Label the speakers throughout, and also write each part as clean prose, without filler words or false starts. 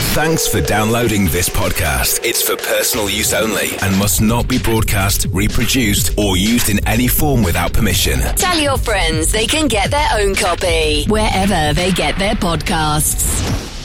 Speaker 1: Thanks for downloading this podcast. It's for personal use only and must not be broadcast, reproduced, or used in any form without permission.
Speaker 2: Tell your friends they can get their own copy wherever they get their podcasts.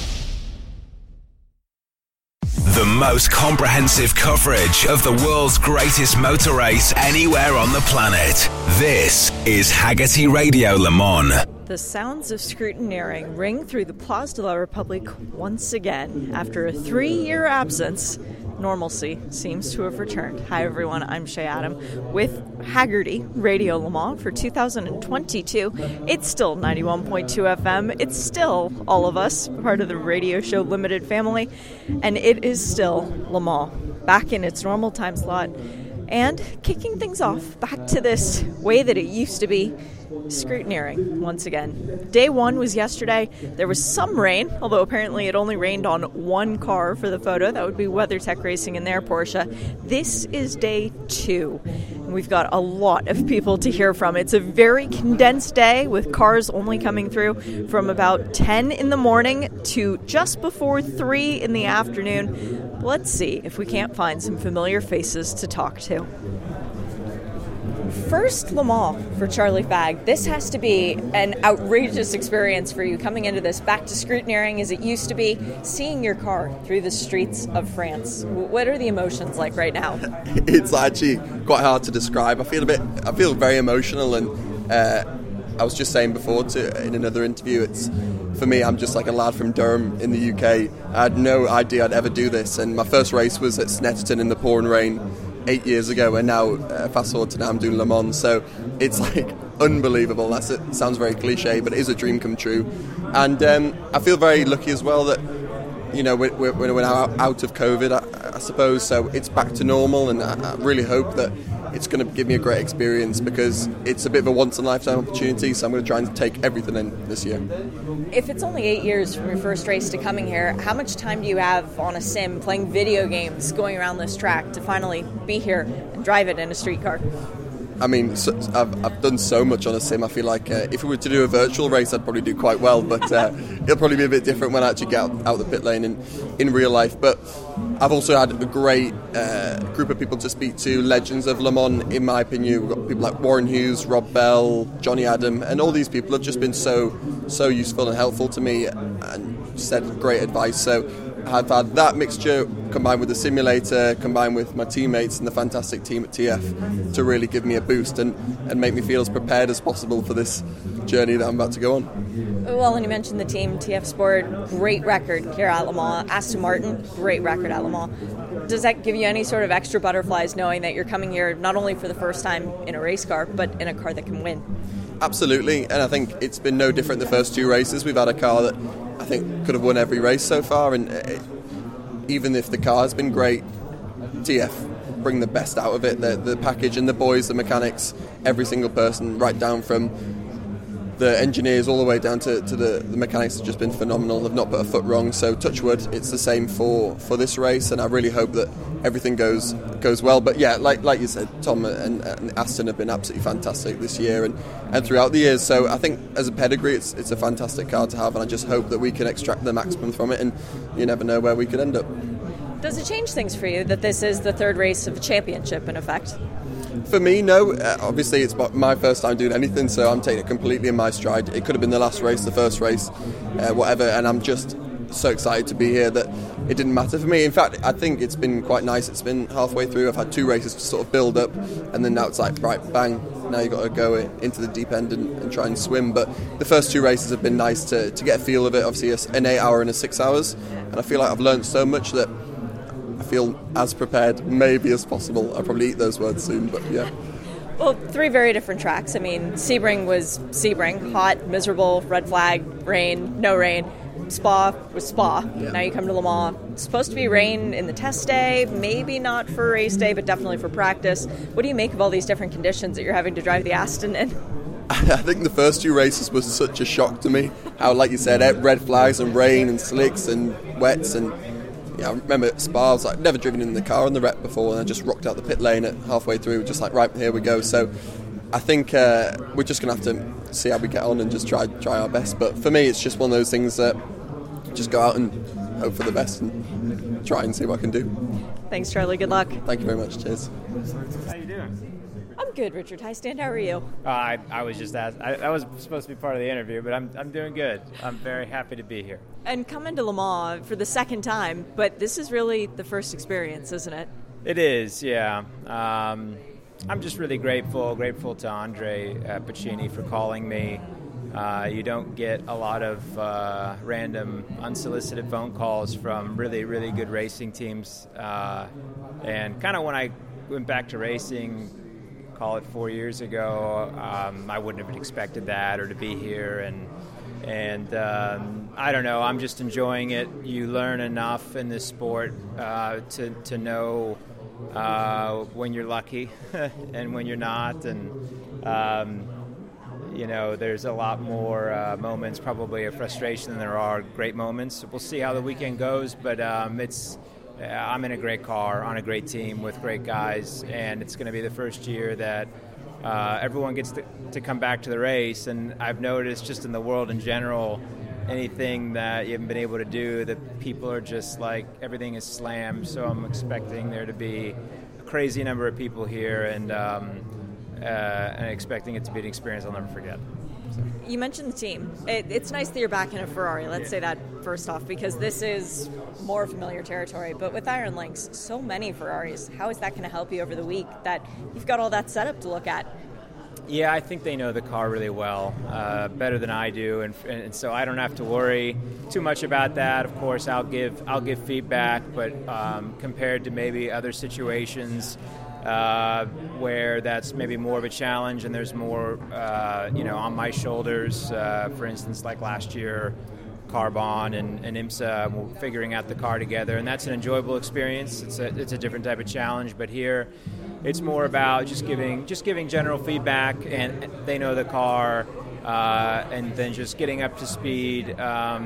Speaker 1: The most comprehensive coverage of the world's greatest motor race anywhere on the planet. This is Hagerty Radio Le Mans.
Speaker 3: The sounds of scrutineering ring through the Place de la République once again. After a 3-year absence, normalcy seems to have returned. Hi everyone, I'm Shay Adam with Hagerty Radio Le Mans for 2022. It's still 91.2 FM. It's still all of us, part of the Radio Show Limited family. And it is still Le Mans, back in its normal time slot. And kicking things off back to this way that it used to be, scrutineering once again. Day one was yesterday. There was some rain, although apparently it only rained on one car for the photo. That would be WeatherTech Racing in their Porsche. This is day two. And we've got a lot of people to hear from. It's a very condensed day with cars only coming through from about 10 in the morning to just before 3 in the afternoon. Let's see if we can't find some familiar faces to talk to. First Le Mans for Charlie Fagg. This has to be an outrageous experience for you coming into this, back to scrutineering as it used to be, seeing your car through the streets of France. What are the emotions like right now?
Speaker 4: It's actually quite hard to describe. I feel very emotional, and I was just saying before in another interview, it's for me, I'm just like a lad from Durham in the UK. I had no idea I'd ever do this, and my first race was at Snetterton in the pouring rain 8 years ago, and now fast forward to now I'm doing Le Mans, so it's like unbelievable. It sounds very cliche, but it is a dream come true. And I feel very lucky as well that, you know, we're now out of COVID, I suppose, so it's back to normal, and I really hope that it's going to give me a great experience, because it's a bit of a once-in-a-lifetime opportunity, so I'm going to try and take everything in this year.
Speaker 3: If it's only 8 years from your first race to coming here, how much time do you have on a sim, playing video games, going around this track to finally be here and drive it in a street car?
Speaker 4: I mean, I've done so much on a sim. I feel like if we were to do a virtual race, I'd probably do quite well, but it'll probably be a bit different when I actually get out the pit lane in real life. But I've also had a great group of people to speak to, legends of Le Mans, in my opinion. We've got people like Warren Hughes, Rob Bell, Johnny Adam, and all these people have just been so useful and helpful to me and said great advice. So I've had that mixture combined with the simulator, combined with my teammates and the fantastic team at TF to really give me a boost and make me feel as prepared as possible for this journey that I'm about to go on.
Speaker 3: Well, and you mentioned the team, TF Sport, great record here at Le Mans. Aston Martin, great record at Le Mans. Does that give you any sort of extra butterflies knowing that you're coming here not only for the first time in a race car, but in a car that can win?
Speaker 4: Absolutely, and I think it's been no different the first two races. We've had a car that I think could have won every race so far, and even if the car has been great, TF bring the best out of it. The package and the boys, the mechanics, every single person, right down from the engineers all the way down to the mechanics, have just been phenomenal. They've not put a foot wrong, so touch wood, it's the same for this race, and I really hope that everything goes well. But yeah, like you said, Tom and Aston have been absolutely fantastic this year and throughout the years, so I think as a pedigree it's a fantastic car to have, and I just hope that we can extract the maximum from it, and you never know where we could end up.
Speaker 3: Does it change things for you that this is the third race of a championship in effect?
Speaker 4: For me, no. Obviously, it's my first time doing anything, so I'm taking it completely in my stride. It could have been the last race, the first race, whatever, and I'm just so excited to be here that it didn't matter for me. In fact, I think it's been quite nice. It's been halfway through. I've had 2 races to sort of build up, and then now it's like, right, bang, now you've got to go into the deep end and try and swim. But the first 2 races have been nice to get a feel of it. Obviously, an 8 hour and a 6 hours, and I feel like I've learned so much that I feel as prepared maybe as possible. I'll probably eat those words soon, but yeah.
Speaker 3: Well, 3 very different tracks. I mean, Sebring was Sebring, hot, miserable, red flag, rain, no rain. Spa was Spa. Yeah. Now you come to Le Mans. It's supposed to be rain in the test day, maybe not for race day, but definitely for practice. What do you make of all these different conditions that you're having to drive the Aston in?
Speaker 4: I think the first 2 races was such a shock to me. How, like you said, red flags and rain and slicks and wets, and I remember at Spa, I was like, never driven in the car on the rep before, and I just rocked out the pit lane at halfway through, just like, right, here we go. So I think we're just going to have to see how we get on and just try our best. But for me, it's just one of those things that just go out and hope for the best and try and see what I can do.
Speaker 3: Thanks, Charlie. Good luck.
Speaker 4: Thank you very much. Cheers.
Speaker 5: How you doing?
Speaker 3: I'm good, Richard Heistand. How are you?
Speaker 5: I was just asked. I was supposed to be part of the interview, but I'm doing good. I'm very happy to be here. And
Speaker 3: coming to Le Mans for the second time, but this is really the first experience, isn't it?
Speaker 5: It is, yeah. I'm just really grateful to Andre Pacini for calling me. You don't get a lot of random, unsolicited phone calls from really, really good racing teams. And kind of when I went back to racing, call it 4 years ago, I wouldn't have expected that or to be here. And I don't know, I'm just enjoying it. You learn enough in this sport to know when you're lucky and when you're not. And there's a lot more moments probably of frustration than there are great moments. We'll see how the weekend goes, but I'm in a great car on a great team with great guys, and it's going to be the first year that everyone gets to come back to the race. And I've noticed just in the world in general, anything that you haven't been able to do, that people are just like, everything is slammed. So I'm expecting there to be a crazy number of people here, and expecting it to be an experience I'll never forget.
Speaker 3: You mentioned the team. It's nice that you're back in a Ferrari. Let's say that first off, because this is more familiar territory. But with Iron Lynx, so many Ferraris. How is that going to help you over the week that you've got all that setup to look at?
Speaker 5: Yeah, I think they know the car really well, better than I do, and so I don't have to worry too much about that. Of course, I'll give feedback, but compared to maybe other situations where that's maybe more of a challenge and there's more, on my shoulders. For instance, like last year, Carbon and IMSA were figuring out the car together, and that's an enjoyable experience. It's a different type of challenge, but here it's more about just giving general feedback, and they know the car, and then just getting up to speed.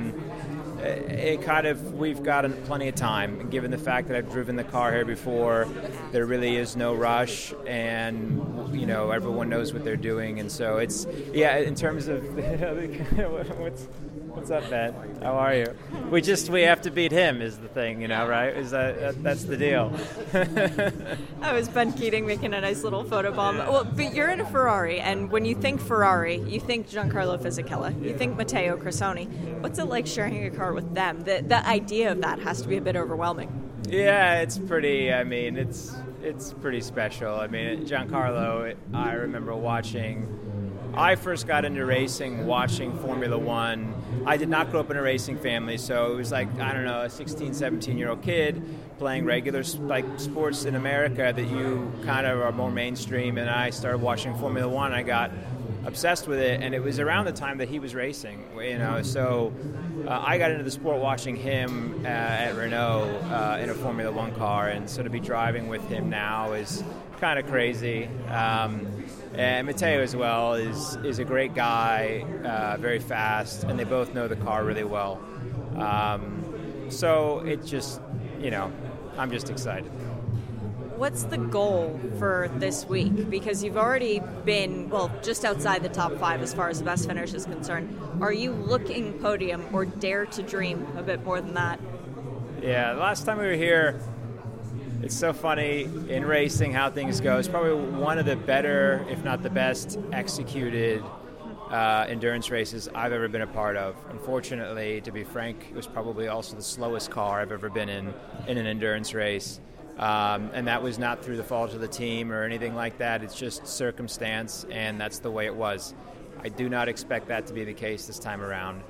Speaker 5: We've got plenty of time, and given the fact that I've driven the car here before, there really is no rush, and everyone knows what they're doing, and so it's in terms of what's up, man? How are you? We have to beat him is the thing, right? Is that's the deal.
Speaker 3: That was Ben Keating making a nice little photo bomb. Yeah. Well, but you're in a Ferrari, and when you think Ferrari, you think Giancarlo Fisichella, you think Matteo Cressoni. What's it like sharing a car with them? The idea of that has to be a bit overwhelming.
Speaker 5: Yeah, it's pretty. I mean, it's pretty special. I mean, Giancarlo, I remember watching. I first got into racing watching Formula One. I did not grow up in a racing family, so it was like, I don't know, a 16, 17-year-old kid playing regular sports in America that you kind of are more mainstream, and I started watching Formula One. I got obsessed with it, and it was around the time that he was racing, so I got into the sport watching him at Renault in a Formula One car, and so to be driving with him now is kind of crazy. And Matteo as well is a great guy, very fast, and they both know the car really well. So it just, I'm just excited.
Speaker 3: What's the goal for this week? Because you've already been, just outside the top 5 as far as the best finish is concerned. Are you looking podium or dare to dream a bit more than that?
Speaker 5: Yeah, the last time we were here, it's so funny in racing how things go. It's probably one of the better, if not the best, executed endurance races I've ever been a part of. Unfortunately, to be frank, it was probably also the slowest car I've ever been in an endurance race. And that was not through the fault of the team or anything like that. It's just circumstance, and that's the way it was. I do not expect that to be the case this time around.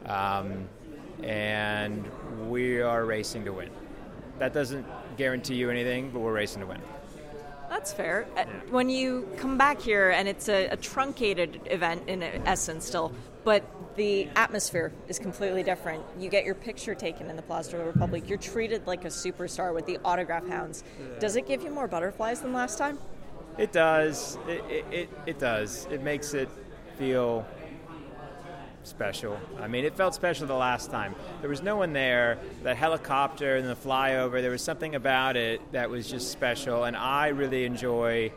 Speaker 5: And we are racing to win. That doesn't guarantee you anything, but we're racing to win.
Speaker 3: That's fair. Yeah. When you come back here, and it's a truncated event in essence still, but the atmosphere is completely different. You get your picture taken in the Place de la République. You're treated like a superstar with the autograph hounds. Yeah. Does it give you more butterflies than last time?
Speaker 5: It does. It does. It makes it feel special. I mean, it felt special the last time. There was no one there. That helicopter and the flyover, there was something about it that was just special, and I really enjoy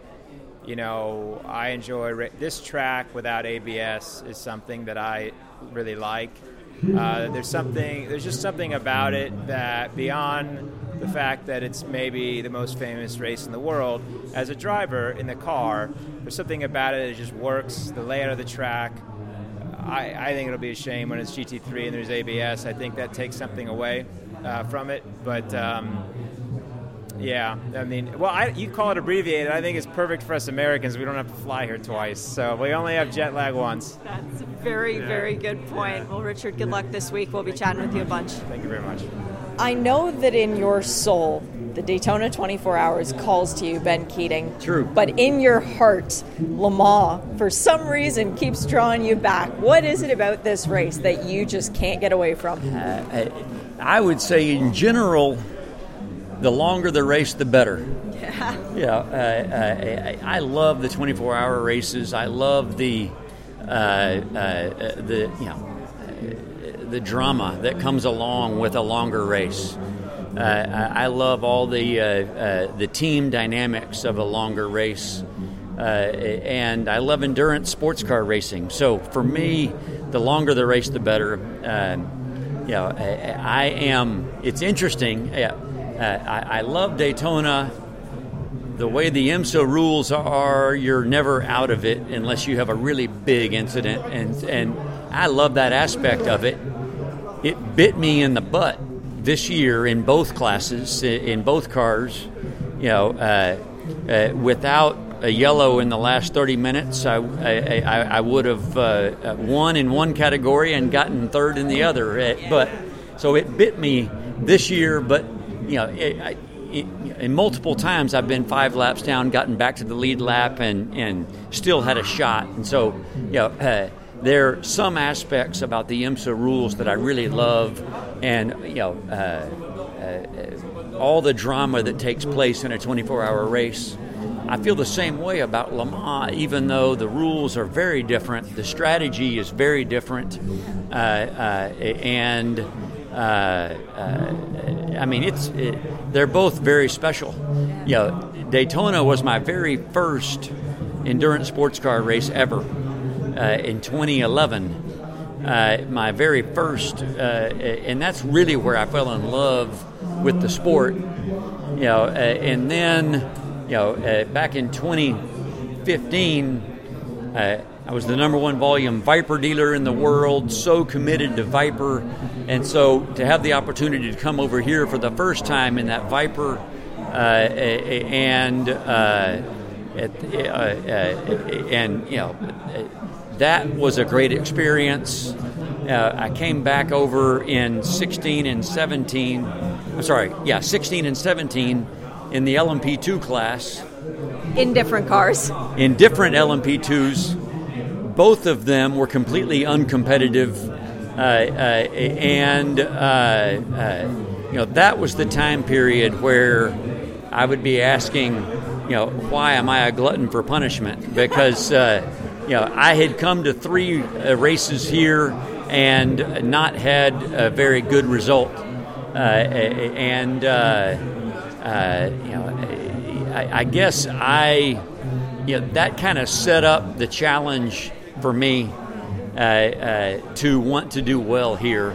Speaker 5: this track without ABS is something that I really like. There's just something about it that, beyond the fact that it's maybe the most famous race in the world, as a driver in the car, there's something about it that just works. The layout of the track. I think it'll be a shame when it's GT3 and there's ABS. I think that takes something away from it. But yeah, I mean, you call it abbreviated. I think it's perfect for us Americans. We don't have to fly here twice, so we only have jet lag once.
Speaker 3: That's a very, very good point. Well, Richard, good luck this week. We'll be chatting with you a bunch.
Speaker 5: Thank you very much.
Speaker 3: I know that in your soul, the Daytona 24 Hours calls to you, Ben Keating.
Speaker 6: True.
Speaker 3: But in your heart, Le Mans, for some reason, keeps drawing you back. What is it about this race that you just can't get away from?
Speaker 6: I would say, in general, the longer the race, the better. Yeah. I love the 24-hour races. I love the drama that comes along with a longer race. I love all the team dynamics of a longer race, and I love endurance sports car racing. So for me, the longer the race, the better. It's interesting. I love Daytona. The way the IMSA rules are, you're never out of it unless you have a really big incident, and I love that aspect of it. It bit me in the butt this year in both classes, in both cars. Without a yellow in the last 30 minutes, I would have won in one category and gotten third in the other. So it bit me this year, but and multiple times I've been 5 laps down, gotten back to the lead lap, and still had a shot. And so, there are some aspects about the IMSA rules that I really love, and all the drama that takes place in a 24-hour race. I feel the same way about Le Mans, even though the rules are very different. The strategy is very different, they're both very special. Daytona was my very first endurance sports car race ever. In 2011, my very first, and that's really where I fell in love with the sport. And then, back in 2015, I was the number 1 volume Viper dealer in the world, so committed to Viper, and so to have the opportunity to come over here for the first time in that Viper, that was a great experience. I came back over in 16 and 17 in the LMP2 class.
Speaker 3: In different cars.
Speaker 6: In different LMP2s. Both of them were completely uncompetitive. That was the time period where I would be asking, why am I a glutton for punishment? Because I had come to 3 races here and not had a very good result, I guess that kind of set up the challenge for me to want to do well here,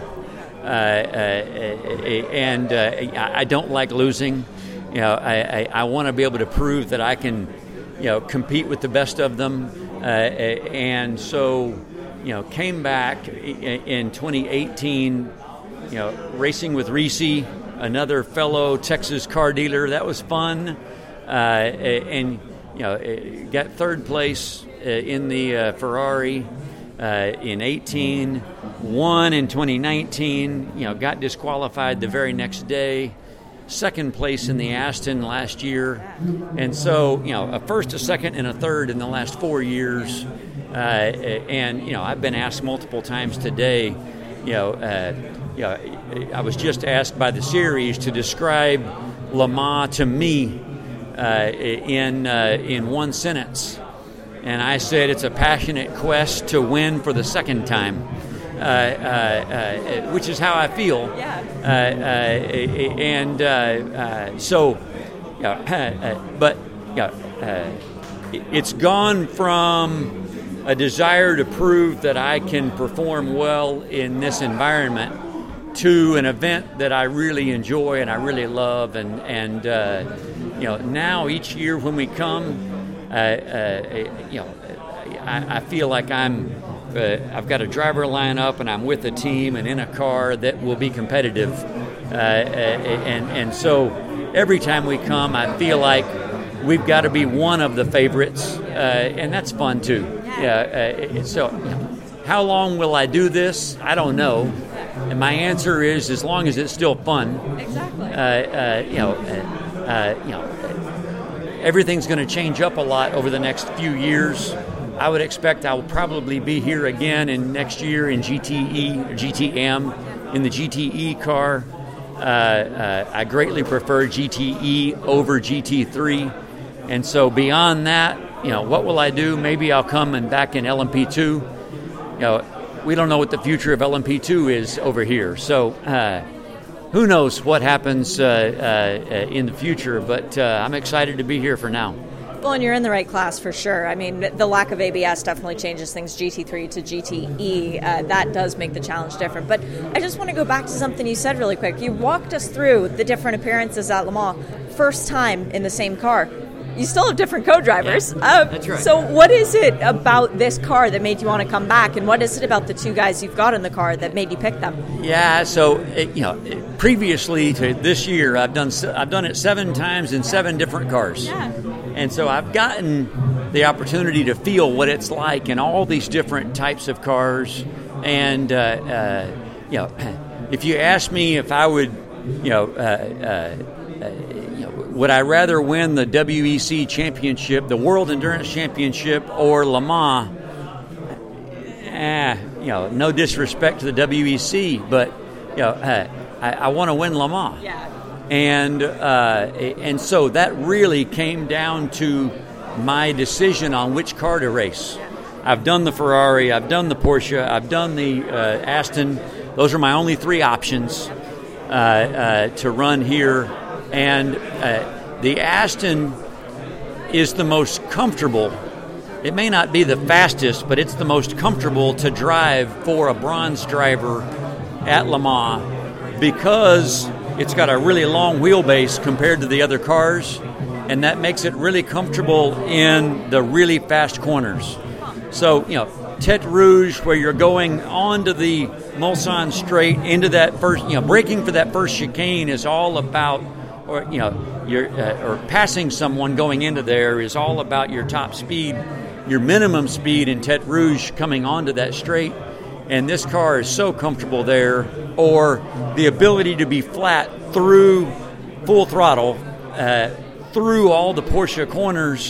Speaker 6: I don't like losing. I want to be able to prove that I can, compete with the best of them. And so, came back in 2018, racing with Reese, another fellow Texas car dealer. That was fun. Got third place in the Ferrari in 18, won in 2019, got disqualified the very next day. Second place in the Aston last year, and so a first, a second, and a third in the last 4 years. I've been asked multiple times today. I was just asked by the series to describe Le Mans to me in one sentence, and I said it's a passionate quest to win for the second time. Which is how I feel. It's gone from a desire to prove that I can perform well in this environment to an event that I really enjoy and I really love. And now each year when we come, I feel like I've got a driver lineup and I'm with a team and in a car that will be competitive. And so every time we come, I feel like we've got to be one of the favorites, and that's fun too. So how long will I do this? I don't know. And my answer is as long as it's still fun.
Speaker 3: Exactly.
Speaker 6: Everything's going to change up a lot over the next few years. I would expect I will probably be here again next year in GTE or GTM in the GTE car. I greatly prefer GTE over GT3. And so beyond that, what will I do? Maybe I'll come and back in LMP2. We don't know what the future of LMP2 is over here. So who knows what happens in the future, but I'm excited to be here for now.
Speaker 3: Well, and you're in the right class for sure. I mean, the lack of ABS definitely changes things GT3 to GTE. That does make the challenge different. But I just want to go back to something you said really quick. You walked us through the different appearances at Le Mans, first time in the same car. You still have different co-drivers.
Speaker 6: Yeah, that's right.
Speaker 3: So what is it about this car that made you want to come back, and what is it about the two guys you've got in the car that made you pick them?
Speaker 6: Yeah, so previously to this year, I've done it 7 times in 7 different cars.
Speaker 3: Yeah.
Speaker 6: And so I've gotten the opportunity to feel what it's like in all these different types of cars. And if you ask me if I would, would I rather win the WEC championship, the World Endurance Championship, or Le Mans? No disrespect to the WEC, but I want to win Le Mans.
Speaker 3: Yeah.
Speaker 6: And so that really came down to my decision on which car to race. I've done the Ferrari, I've done the Porsche, I've done the Aston. Those are my only 3 options to run here. And the Aston is the most comfortable. It may not be the fastest, but it's the most comfortable to drive for a bronze driver at Le Mans because it's got a really long wheelbase compared to the other cars, and that makes it really comfortable in the really fast corners. So, Tête Rouge, where you're going onto the Mulsanne straight into that first, braking for that first chicane is all about, or passing someone going into there is all about your top speed, your minimum speed in Tête Rouge coming onto that straight. And this car is so comfortable there, or the ability to be flat through full throttle, through all the Porsche corners.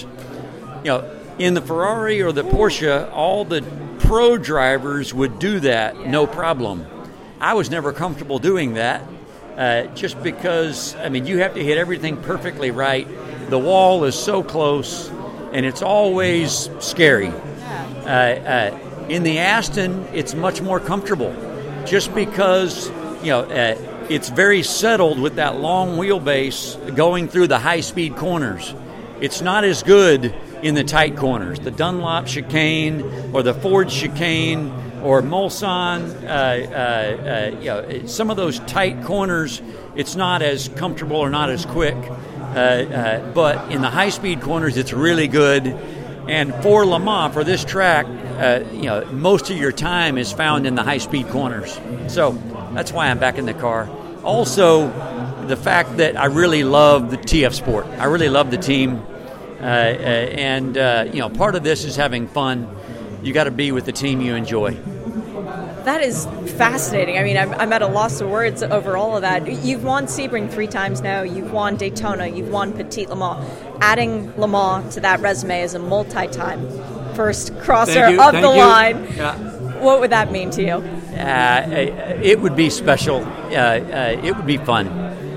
Speaker 6: In the Ferrari or the Porsche, all the pro drivers would do that, no problem. I was never comfortable doing that, just because, you have to hit everything perfectly right. The wall is so close, and it's always scary. In the Aston, it's much more comfortable, just because it's very settled with that long wheelbase going through the high-speed corners. It's not as good in the tight corners, the Dunlop chicane or the Ford chicane or Mulsanne. Some of those tight corners, it's not as comfortable or not as quick. But in the high-speed corners, it's really good. And for Le Mans, for this track, most of your time is found in the high-speed corners. So that's why I'm back in the car. Also, the fact that I really love the TF Sport. I really love the team. Part of this is having fun. You got to be with the team you enjoy.
Speaker 3: That is fascinating. I'm at a loss of words over all of that. You've won Sebring 3 times now. You've won Daytona. You've won Petit Le Mans. Adding Le Mans to that resume as a multi-time first crosser of the line. Yeah. What would that mean to you?
Speaker 6: It would be special. It would be fun.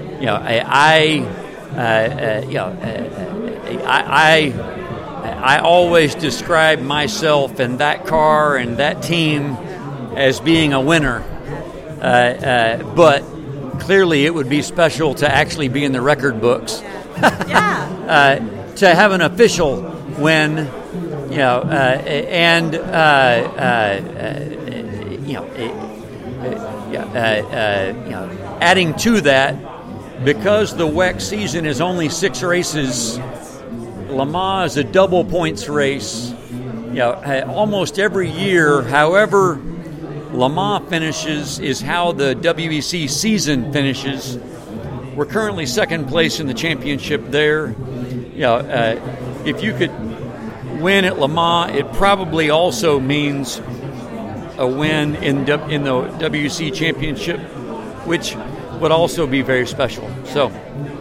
Speaker 6: I always describe myself and that car and that team as being a winner, but clearly it would be special to actually be in the record books.
Speaker 3: Yeah.
Speaker 6: To have an official win adding to that, because the WEC season is only 6 races, Le Mans is a double points race. Almost every year, however Le Mans finishes is how the WEC season finishes. We're currently second place in the championship there. If you could win at Le Mans, it probably also means a win in the WEC championship, which would also be very special. So,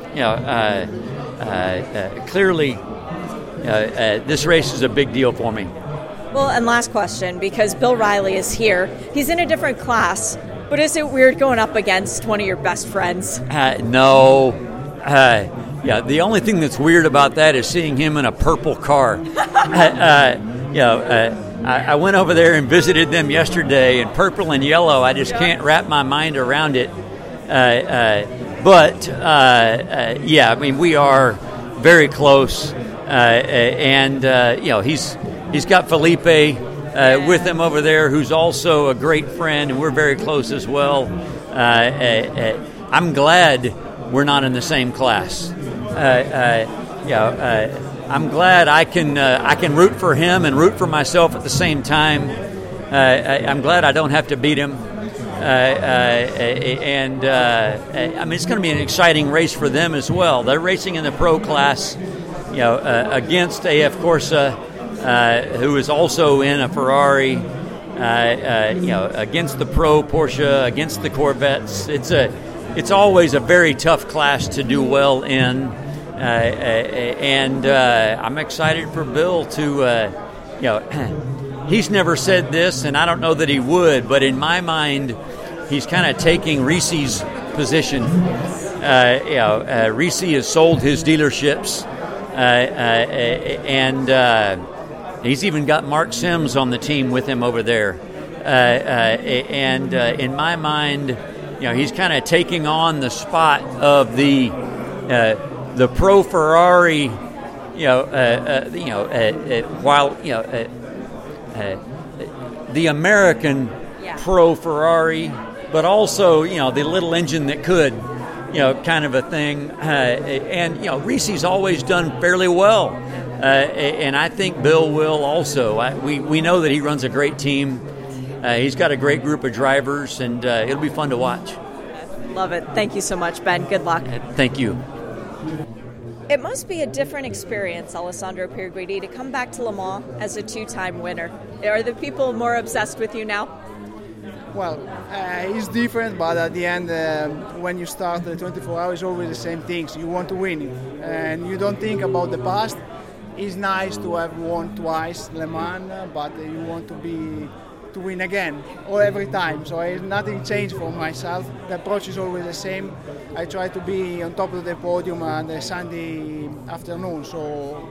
Speaker 6: clearly, this race is a big deal for me.
Speaker 3: Well, and last question, because Bill Riley is here. He's in a different class, but is it weird going up against one of your best friends?
Speaker 6: No. The only thing that's weird about that is seeing him in a purple car. I went over there and visited them yesterday, and purple and yellow, I just can't wrap my mind around it. We are very close, he's got Felipe with him over there, who's also a great friend, and we're very close as well. I'm glad we're not in the same class. I'm glad I can root for him and root for myself at the same time. I'm glad I don't have to beat him. It's going to be an exciting race for them as well. They're racing in the pro class, against AF Corsa, who is also in a Ferrari, against the pro Porsche, against the Corvettes. It's always a very tough class to do well in, I'm excited for Bill to, he's never said this, and I don't know that he would, but in my mind, he's kind of taking Ricci's position. Ricci has sold his dealerships, and he's even got Mark Sims on the team with him over there. In my mind, he's kind of taking on the spot of the pro Ferrari, while the American pro Ferrari, but also the little engine that could, kind of a thing. Ricci's always done fairly well, and I think Bill will also. We know that he runs a great team. He's got a great group of drivers, and it'll be fun to watch.
Speaker 3: Love it. Thank you so much, Ben. Good luck.
Speaker 6: Thank you.
Speaker 3: It must be a different experience, Alessandro Pierguidi, to come back to Le Mans as a 2-time winner. Are the people more obsessed with you now?
Speaker 7: Well, it's different, but at the end, when you start the 24 hours, it's always the same things. You want to win, and you don't think about the past. It's nice to have won twice Le Mans, but you want to win again, or every time. So nothing changed for myself. The approach is always the same. I try to be on top of the podium on the Sunday afternoon. So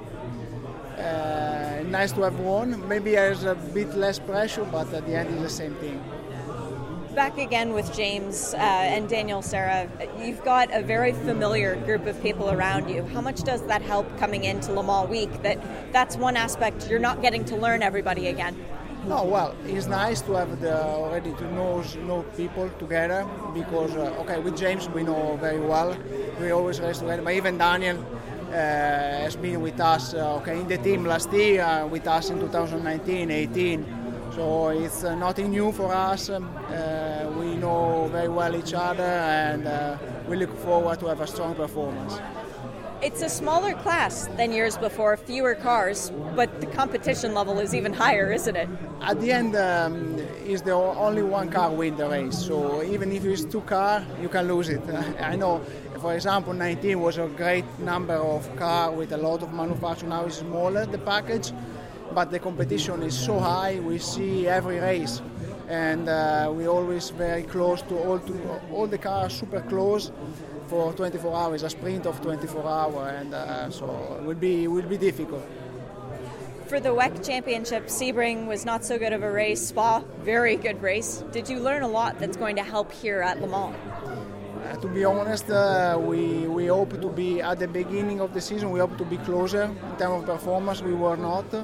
Speaker 7: nice to have won. Maybe there's a bit less pressure, but at the end it's the same thing.
Speaker 3: Back again with James and Daniel Serra. You've got a very familiar group of people around you. How much does that help coming into Le Mans week? That's one aspect. You're not getting to learn everybody again.
Speaker 7: No, well, it's nice to have already to know people together, because with James we know very well. We always race together. But even Daniel has been with us in the team last year, with us in 2019-18. So it's nothing new for us. We know very well each other, and we look forward to have a strong performance.
Speaker 3: It's a smaller class than years before, fewer cars, but the competition level is even higher, isn't it?
Speaker 7: At the end, is the only one car win the race. So even if it's 2 cars, you can lose it. I know, for example, 19 was a great number of cars with a lot of manufacturing. Now it's smaller, the package, but the competition is so high. We see every race, and we always very close to all the cars, super close. For 24 hours, a sprint of 24 hours, and so it will be difficult.
Speaker 3: For the WEC Championship, Sebring was not so good of a race. Spa, very good race. Did you learn a lot that's going to help here at Le Mans?
Speaker 7: To be honest, we hope to be at the beginning of the season. We hope to be closer in terms of performance. We were not.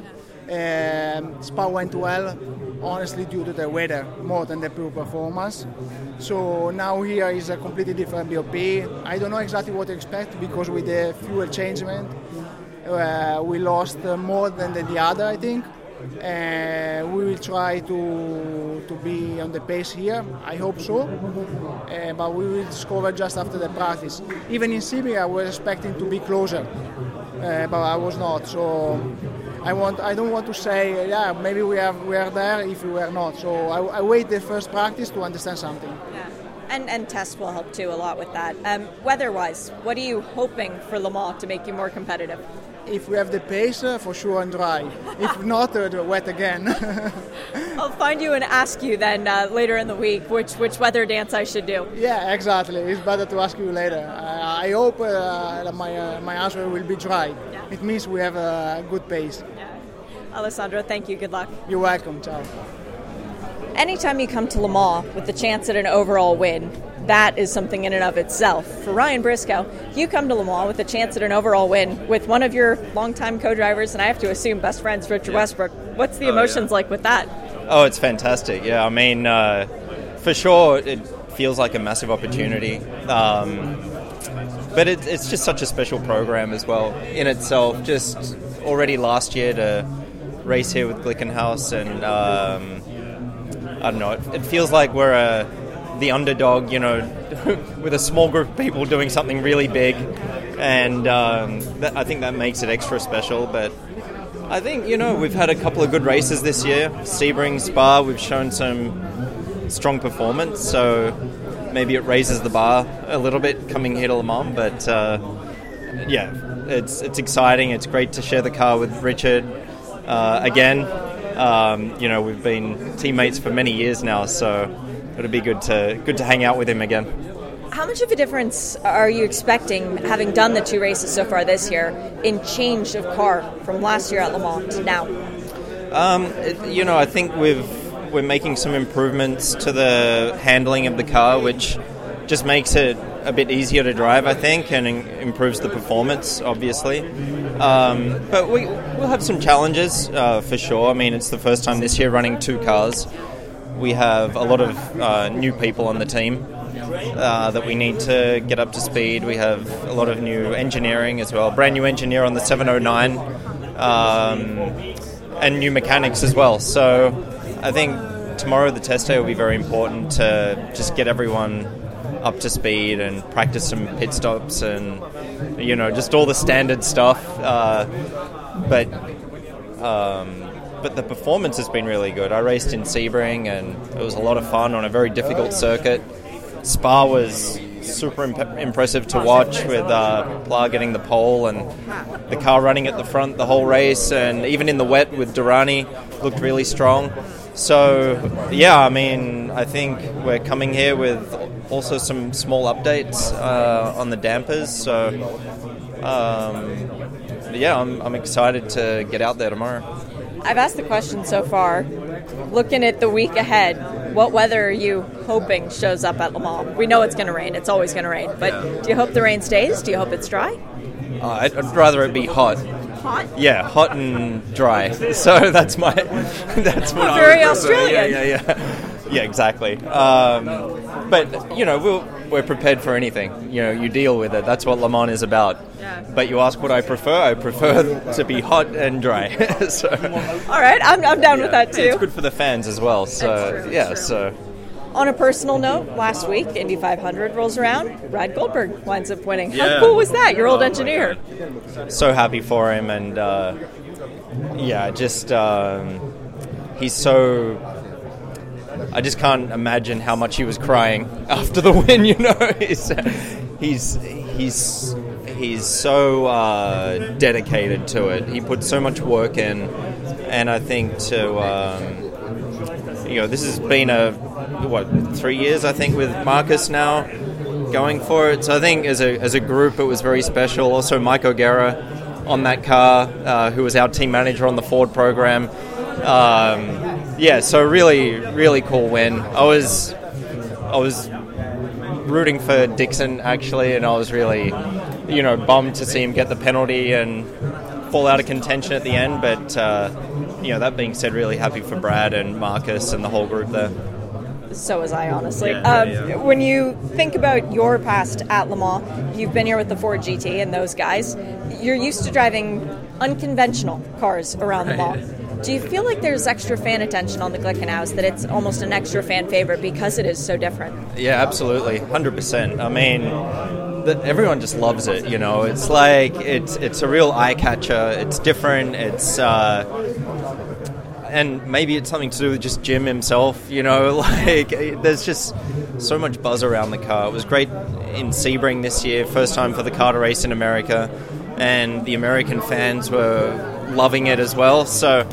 Speaker 7: Spa went well, honestly, due to the weather more than the pure performance. So now here is a completely different BOP. I don't know exactly what to expect because with the fuel changement, we lost more than the other, I think. We will try to be on the pace here. I hope so. But we will discover just after the practice. Even in Sebring, I was expecting to be closer, but I was not. So I don't want to say, yeah, maybe we are there if we were not. So I wait the first practice to understand something.
Speaker 3: Yeah. And tests will help too a lot with that. Weather-wise, what are you hoping for Le Mans to make you more competitive?
Speaker 7: If we have the pace, for sure, and dry. If not, wet again.
Speaker 3: I'll find you and ask you then later in the week which weather dance I should do.
Speaker 7: Yeah, exactly. It's better to ask you later. I hope that my answer will be dry.
Speaker 3: Yeah.
Speaker 7: It means we have a good pace.
Speaker 3: Yeah. Alessandro, thank you. Good luck.
Speaker 7: You're welcome. Ciao.
Speaker 3: Anytime you come to Le Mans with the chance at an overall win, that is something in and of itself. For Ryan Briscoe, you come to Le Mans with a chance at an overall win with one of your longtime co-drivers, and I have to assume best friends, Richard Westbrook. What's the emotions like with that?
Speaker 8: Oh, it's fantastic. Yeah, I mean, for sure, it feels like a massive opportunity. But it's just such a special program as well in itself. Just already last year to race here with Glickenhaus, and I don't know, it feels like we're the underdog, you know, with a small group of people doing something really big, and I think that makes it extra special. But I think, you know, we've had a couple of good races this year. Sebring, Spa, we've shown some strong performance, so maybe it raises the bar a little bit coming here to Le Mans. But yeah, it's exciting. It's great to share the car with Richard again. You know, we've been teammates for many years now, so it'll be good to hang out with him again.
Speaker 3: How much of a difference are you expecting, having done the two races so far this year, in change of car from last year at Le Mans to now?
Speaker 8: You know, I think we're making some improvements to the handling of the car, which just makes it a bit easier to drive, I think, and improves the performance, obviously. But we'll have some challenges, for sure. I mean, it's the first time this year running two cars. We have a lot of new people on the team that we need to get up to speed. We have a lot of new engineering as well, brand new engineer on the 709, and new mechanics as well. So I think tomorrow the test day will be very important to just get everyone up to speed and practice some pit stops and, you know, just all the standard stuff. But the performance has been really good. I raced in Sebring and it was a lot of fun on a very difficult circuit. Spa was super impressive to watch, with Pla getting the pole and the car running at the front the whole race, and even in the wet with Durrani looked really strong. So yeah, I mean, I think we're coming here with also some small updates on the dampers. So yeah, I'm excited to get out there tomorrow.
Speaker 3: I've asked the question so far. Looking at the week ahead, what weather are you hoping shows up at Le Mans? We know it's going to rain. It's always going to rain. But do you hope the rain stays? Do you hope it's dry?
Speaker 8: I'd rather it be hot.
Speaker 3: Hot?
Speaker 8: Yeah, hot and dry. So that's what
Speaker 3: very Australian.
Speaker 8: Yeah, exactly. But you know, we're prepared for anything. You know, you deal with it. That's what Le Mans is about. Yeah. But you ask what I prefer. I prefer to be hot and dry. So,
Speaker 3: all right, I'm down with that too.
Speaker 8: It's good for the fans as well. So
Speaker 3: that's true,
Speaker 8: yeah,
Speaker 3: true.
Speaker 8: so.
Speaker 3: On a personal note, last week, Indy 500 rolls around. Brad Goldberg winds up winning. How cool was that? Your old engineer.
Speaker 8: So happy for him, and he's so. I just can't imagine how much he was crying after the win. You know, he's so dedicated to it. He put so much work in, and I think this has been 3 years, I think, with Marcus now going for it. So I think as a group it was very special. Also Mike O'Gara on that car, who was our team manager on the Ford program. So really, really cool win. I was rooting for Dixon, actually, and I was really, bummed to see him get the penalty and fall out of contention at the end. But that being said, really happy for Brad and Marcus and the whole group there.
Speaker 3: So was I, honestly.
Speaker 8: Yeah.
Speaker 3: When you think about your past at Le Mans, you've been here with the Ford GT and those guys. You're used to driving unconventional cars around Le Mans. Do you feel like there's extra fan attention on the Glickenhaus, that it's almost an extra fan favorite because it is so different?
Speaker 8: Yeah, absolutely, 100%. I mean, everyone just loves it. It's like it's a real eye catcher. It's different. It's and maybe it's something to do with just Jim himself. Like there's just so much buzz around the car. It was great in Sebring this year, first time for the car to race in America, and the American fans were loving it as well. So.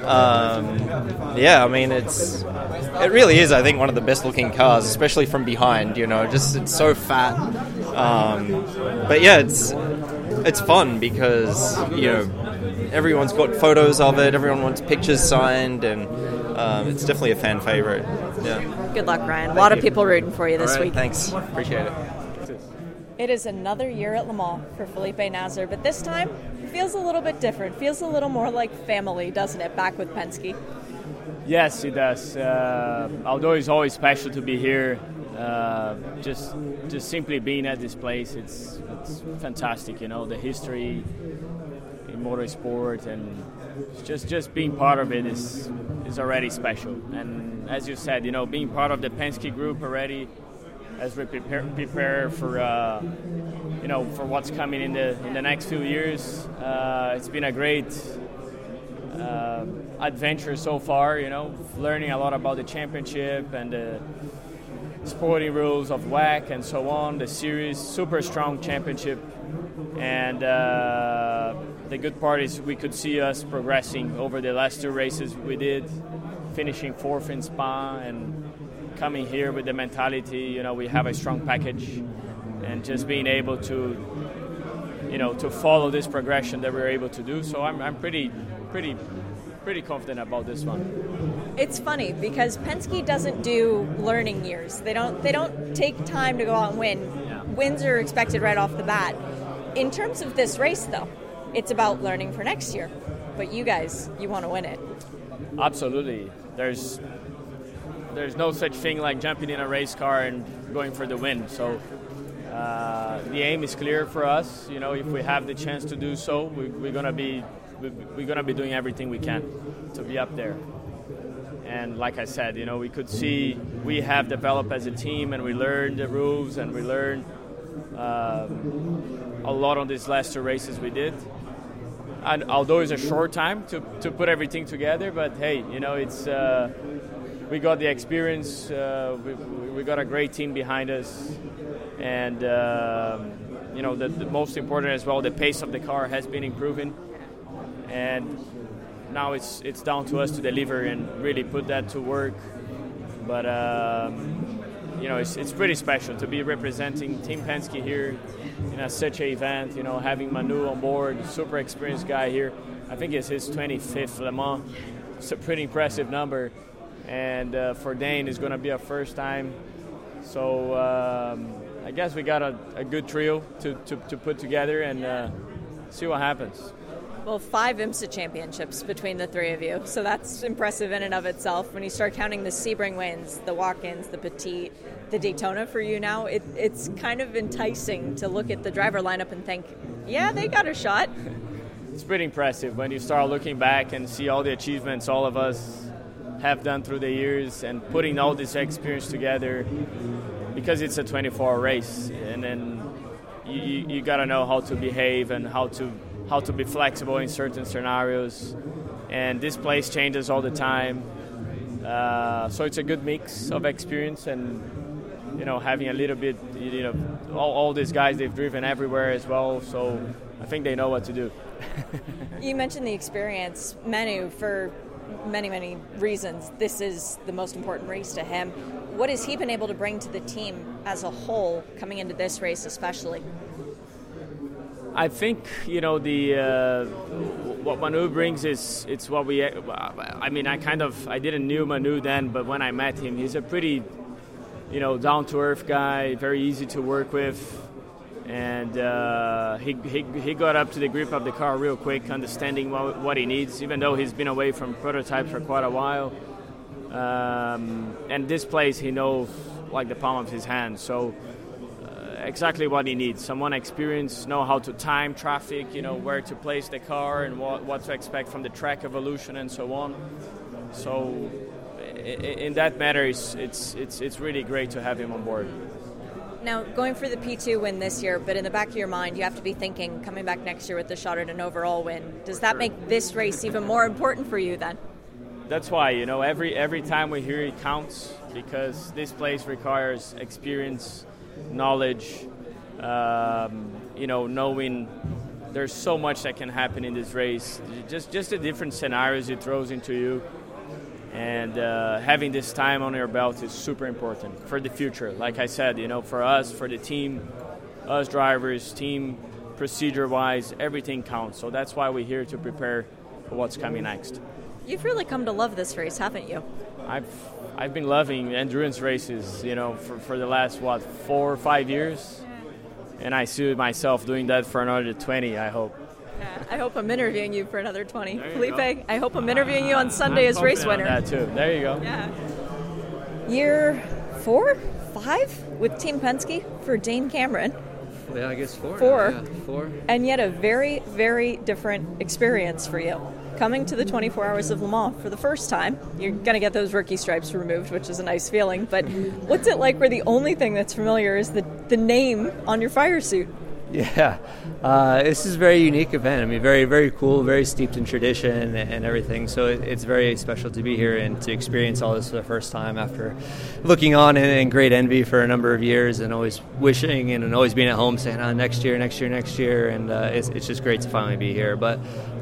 Speaker 8: I mean, it really is, I think, one of the best looking cars, especially from behind, just it's so fat. But yeah, it's fun because, everyone's got photos of it, everyone wants pictures signed, and it's definitely a fan favorite. Yeah.
Speaker 3: Good luck, Ryan. A lot of people rooting for you this week.
Speaker 8: Thanks. Appreciate it.
Speaker 3: It is another year at Le Mans for Felipe Nasr, but this time feels a little bit different. Feels a little more like family, doesn't it, back with Penske?
Speaker 9: Yes, it does. Although it's always special to be here, just simply being at this place, it's fantastic. The history in motorsport, and just being part of it is already special. And as you said, being part of the Penske group already, as we prepare for for what's coming in the next few years. It's been a great adventure so far. Learning a lot about the championship and the sporting rules of WEC and so on. The series, super strong championship, and the good part is we could see us progressing over the last two races we did, finishing fourth in Spa and coming here with the mentality, we have a strong package, and just being able to, to follow this progression that we're able to do. So I'm pretty confident about this one.
Speaker 3: It's funny because Penske doesn't do learning years. They don't take time to go out and win.
Speaker 9: Yeah.
Speaker 3: Wins are expected right off the bat. In terms of this race, though, it's about learning for next year. But you guys, you want to win it.
Speaker 9: Absolutely. There's no such thing like jumping in a race car and going for the win. So the aim is clear for us. If we have the chance to do so, we're gonna be doing everything we can to be up there. And like I said, we could see we have developed as a team, and we learned the rules, and we learned a lot on these last two races we did. And although it's a short time to put everything together, but hey, it's. We got the experience, we got a great team behind us, and the most important as well, the pace of the car has been improving, and now it's down to us to deliver and really put that to work. But it's pretty special to be representing Team Penske here in such an event, having Manu on board, super experienced guy here. I think it's his 25th Le Mans. It's a pretty impressive number. And for Dane, it's going to be our first time. So I guess we got a good trio to put together and see what happens.
Speaker 3: Well, 5 IMSA championships between the three of you, so that's impressive in and of itself. When you start counting the Sebring wins, the walk-ins, the Petit, the Daytona for you now, it's kind of enticing to look at the driver lineup and think, yeah, they got a shot.
Speaker 9: It's pretty impressive when you start looking back and see all the achievements all of us have done through the years and putting all this experience together, because it's a 24-hour race, and then you got to know how to behave and how to be flexible in certain scenarios, and this place changes all the time, so it's a good mix of experience and having a little bit, all these guys, they've driven everywhere as well, so I think they know what to do.
Speaker 3: You mentioned the experience. Manu, for many reasons, this is the most important race to him. What has he been able to bring to the team as a whole coming into this race especially?
Speaker 9: I think what Manu brings is it's what we. I mean, I didn't knew Manu then, but when I met him, he's a pretty, down to earth guy, very easy to work with, and he got up to the grip of the car real quick, understanding what he needs, even though he's been away from prototypes for quite a while. And this place he knows like the palm of his hand. So exactly what he needs. Someone experienced, know how to time traffic, where to place the car and what to expect from the track evolution and so on. So in that matter, it's really great to have him on board.
Speaker 3: Now, going for the P2 win this year, but in the back of your mind, you have to be thinking, coming back next year with the shot at an overall win. Does that make this race even more important for you then?
Speaker 9: That's why, every time we hear it counts, because this place requires experience, knowledge, knowing there's so much that can happen in this race. Just the different scenarios it throws into you. And having this time on your belt is super important for the future. Like I said, for us, for the team, us drivers, team, procedure-wise, everything counts. So that's why we're here to prepare for what's coming next.
Speaker 3: You've really come to love this race, haven't you?
Speaker 9: I've been loving endurance races, for the last, 4 or 5 years. And I see myself doing that for another 20, I hope.
Speaker 3: I hope I'm interviewing you for another 20. Felipe, I hope I'm interviewing you on Sunday as race winner.
Speaker 9: That too. There you go.
Speaker 3: Yeah. Year 4, 5 with Team Penske for Dane Cameron.
Speaker 10: Yeah, I guess 4.
Speaker 3: 4.
Speaker 10: Yeah, 4.
Speaker 3: And yet a very, very different experience for you. Coming to the 24 Hours of Le Mans for the first time, you're going to get those rookie stripes removed, which is a nice feeling. But what's it like where the only thing that's familiar is the name on your fire suit?
Speaker 10: Yeah, this is a very unique event. I mean, very, very cool, very steeped in tradition and everything. So it's very special to be here and to experience all this for the first time after looking on in great envy for a number of years and always wishing and always being at home saying, next year. And it's just great to finally be here. But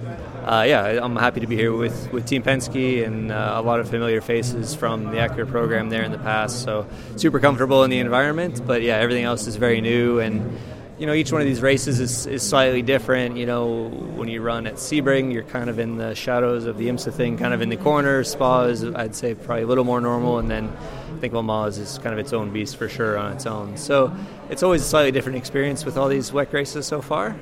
Speaker 10: I'm happy to be here with Team Penske and a lot of familiar faces from the Acura program there in the past. So super comfortable in the environment. But yeah, everything else is very new and each one of these races is slightly different. When you run at Sebring, you're kind of in the shadows of the IMSA thing, kind of in the corner. Spa is, I'd say, probably a little more normal. And then I think Le Mans is kind of its own beast for sure on its own. So it's always a slightly different experience with all these WEC races so far.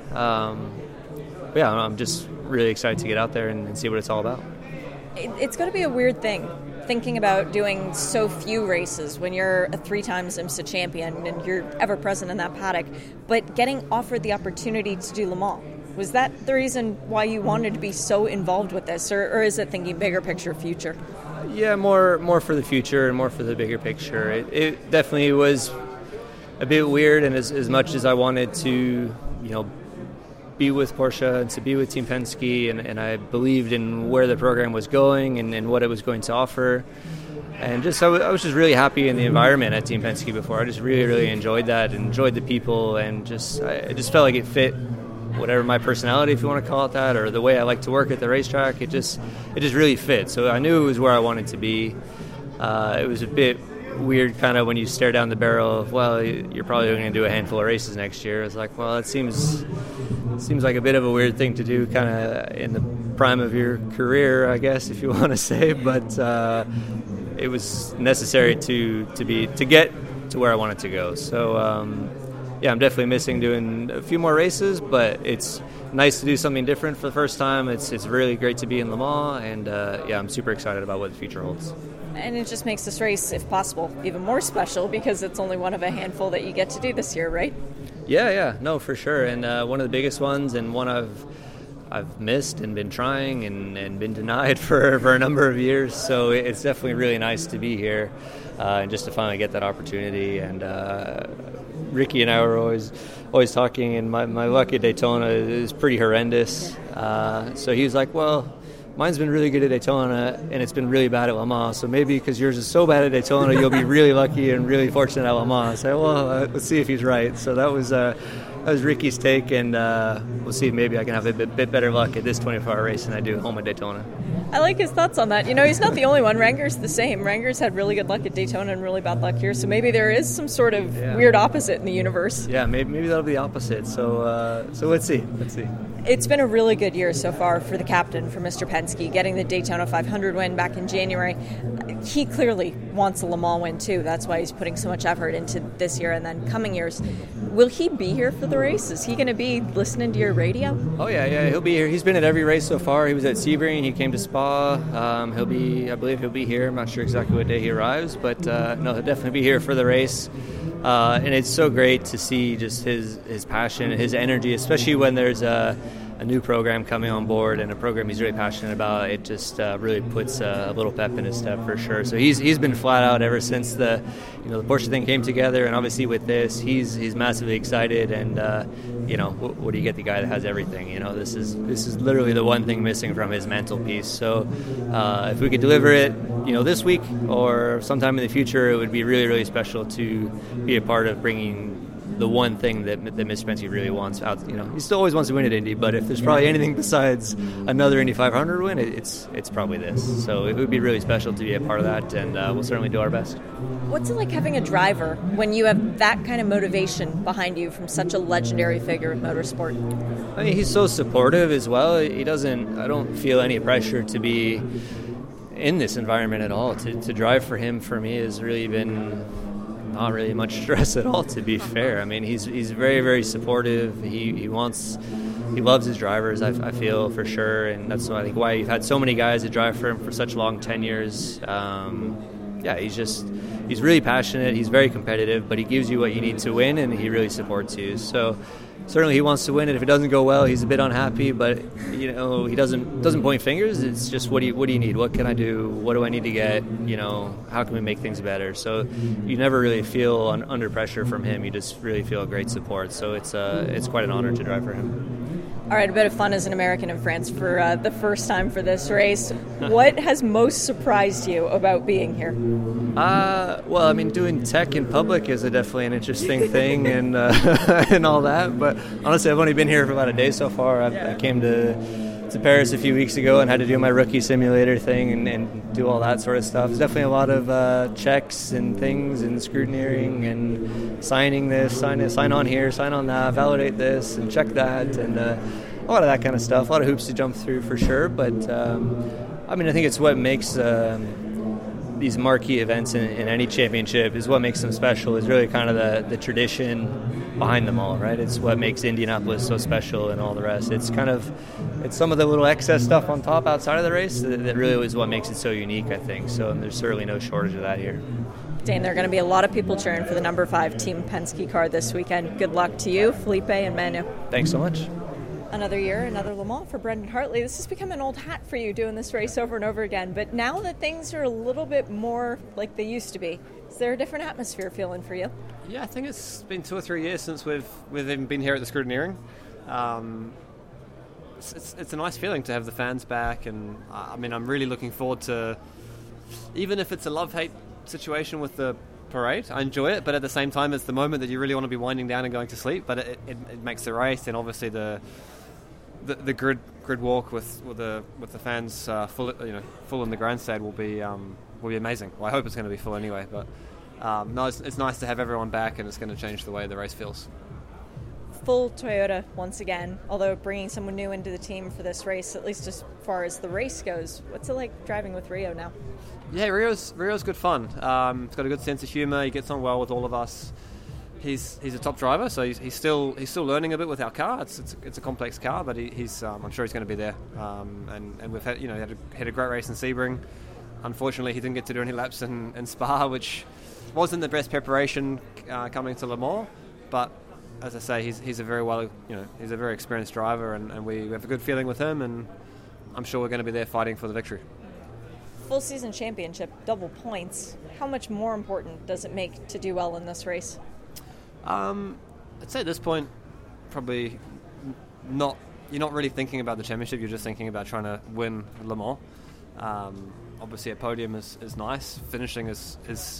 Speaker 10: I'm just really excited to get out there and see what it's all about.
Speaker 3: It's going to be a weird thing, thinking about doing so few races when you're a 3 times IMSA champion and you're ever present in that paddock, but getting offered the opportunity to do Le Mans. Was that the reason why you wanted to be so involved with this, or is it thinking bigger picture future?
Speaker 10: Yeah, more for the future and more for the bigger picture. It definitely was a bit weird, and as much as I wanted to, be with Porsche and to be with Team Penske, and I believed in where the program was going and what it was going to offer. And I was just really happy in the environment at Team Penske before. I just really, really enjoyed that, enjoyed the people, and I just felt like it fit whatever my personality, if you want to call it that, or the way I like to work at the racetrack. It just really fit. So I knew it was where I wanted to be. It was a bit weird kind of when you stare down the barrel of, well, you're probably going to do a handful of races next year. It's like, well, it seems like a bit of a weird thing to do kind of in the prime of your career, I guess, if you want to say, but it was necessary to get to where I wanted to go. So I'm definitely missing doing a few more races, but it's nice to do something different for the first time. It's really great to be in Le Mans, and I'm super excited about what the future holds.
Speaker 3: And it just makes this race, if possible, even more special because it's only one of a handful that you get to do this year, right?
Speaker 10: Yeah, no, for sure. And one of the biggest ones, and one I've missed and been trying and been denied for a number of years. So it's definitely really nice to be here and just to finally get that opportunity. And Ricky and I were always talking, and my luck at Daytona is pretty horrendous. So he was like, well, mine's been really good at Daytona, and it's been really bad at Le Mans. So maybe because yours is so bad at Daytona, you'll be really lucky and really fortunate at Le Mans. I said, well, let's see if he's right. So that was Ricky's take, and we'll see if maybe I can have a bit better luck at this 24-hour race than I do at home at Daytona.
Speaker 3: I like his thoughts on that. He's not the only one. Ranger's the same. Ranger's had really good luck at Daytona and really bad luck here. So maybe there is some sort of weird opposite in the universe.
Speaker 10: Yeah, maybe that'll be the opposite. So let's see.
Speaker 3: It's been a really good year so far for the captain, for Mr. Penske. Penske, getting the Daytona 500 win back in January. He clearly wants a Le Mans win too. That's why he's putting so much effort into this year and then coming years. Will he be here for the race? Is he going to be listening to your radio?
Speaker 10: Oh yeah, he'll be here. He's been at every race so far. He was at Sebring. He came to Spa. I believe he'll be here. I'm not sure exactly what day he arrives, but no, he'll definitely be here for the race. And it's so great to see just his passion, his energy, especially when there's a new program coming on board and a program he's really passionate about. It just really puts a little pep in his step for sure. So he's been flat out ever since the Porsche thing came together, and obviously with this, he's massively excited. And what do you get the guy that has everything? This is literally the one thing missing from his mantelpiece. So if we could deliver it, this week or sometime in the future, it would be really, really special to be a part of bringing the one thing that Mr. Penske really wants out. He still always wants to win at Indy, but if there's probably anything besides another Indy 500 win, it's probably this. So it would be really special to be a part of that, and we'll certainly do our best.
Speaker 3: What's it like having a driver when you have that kind of motivation behind you from such a legendary figure of motorsport?
Speaker 10: I mean, he's so supportive as well. I don't feel any pressure to be in this environment at all. To drive for him, for me, has really been not really much stress at all, to be fair. I mean, he's very, very supportive. He loves his drivers, I feel, for sure, and that's I think why you've had so many guys that drive for him for such long tenures. He's really passionate. He's very competitive, but he gives you what you need to win, and he really supports you. So certainly he wants to win, and if it doesn't go well, he's a bit unhappy, but he doesn't point fingers. It's just what do you need? What can I do? What do I need to get? How can we make things better? So you never really feel under pressure from him. You just really feel great support. So it's quite an honor to drive for him.
Speaker 3: All right, a bit of fun as an American in France for the first time for this race. What has most surprised you about being here?
Speaker 10: Well, I mean, doing tech in public is definitely an interesting thing, and and all that. But honestly, I've only been here for about a day so far. I came to Paris a few weeks ago and had to do my rookie simulator thing and do all that sort of stuff. There's definitely a lot of checks and things and scrutineering and signing this, sign on here, sign on that, validate this and check that, and a lot of that kind of stuff. A lot of hoops to jump through for sure. But I think it's what makes these marquee events in any championship is what makes them special, is really kind of the tradition behind them all, right? It's what makes Indianapolis so special and all the rest. It's some of the little excess stuff on top outside of the race that really is what makes it so unique, I think. So and there's certainly no shortage of that here.
Speaker 3: Dane, there are going to be a lot of people cheering for the number 5 Team Penske car this weekend. Good luck to you, Felipe and Manu.
Speaker 10: Thanks so much.
Speaker 3: Another year, another Le Mans for Brendan Hartley. This has become an old hat for you doing this race over and over again, but now that things are a little bit more like they used to be, is there a different atmosphere feeling for you?
Speaker 11: Yeah, I think it's been 2 or 3 years since we've even been here at the scrutineering. It's a nice feeling to have the fans back, and I'm really looking forward to, even if it's a love-hate situation with the parade, I enjoy it, but at the same time it's the moment that you really want to be winding down and going to sleep, but it makes the race, and obviously the grid walk with the fans full in the grandstand will be amazing. Well, I hope it's going to be full anyway, but no, it's nice to have everyone back, and it's going to change the way the race feels.
Speaker 3: Full Toyota once again, although bringing someone new into the team for this race, at least as far as the race goes. What's it like driving with Rio now?
Speaker 11: Yeah, Rio's good fun. He's got a good sense of humour. He gets on well with all of us. He's a top driver, so he's still learning a bit with our car. It's a complex car, but he's I'm sure he's going to be there. And we've had a great race in Sebring. Unfortunately, he didn't get to do any laps in Spa, which wasn't the best preparation coming to Le Mans. But as I say, he's a very experienced driver, and we have a good feeling with him, and I'm sure we're going to be there fighting for the victory.
Speaker 3: Full season championship, double points. How much more important does it make to do well in this race?
Speaker 11: I'd say at this point, probably not. You're not really thinking about the championship. You're just thinking about trying to win Le Mans. Obviously, a podium is nice. Finishing is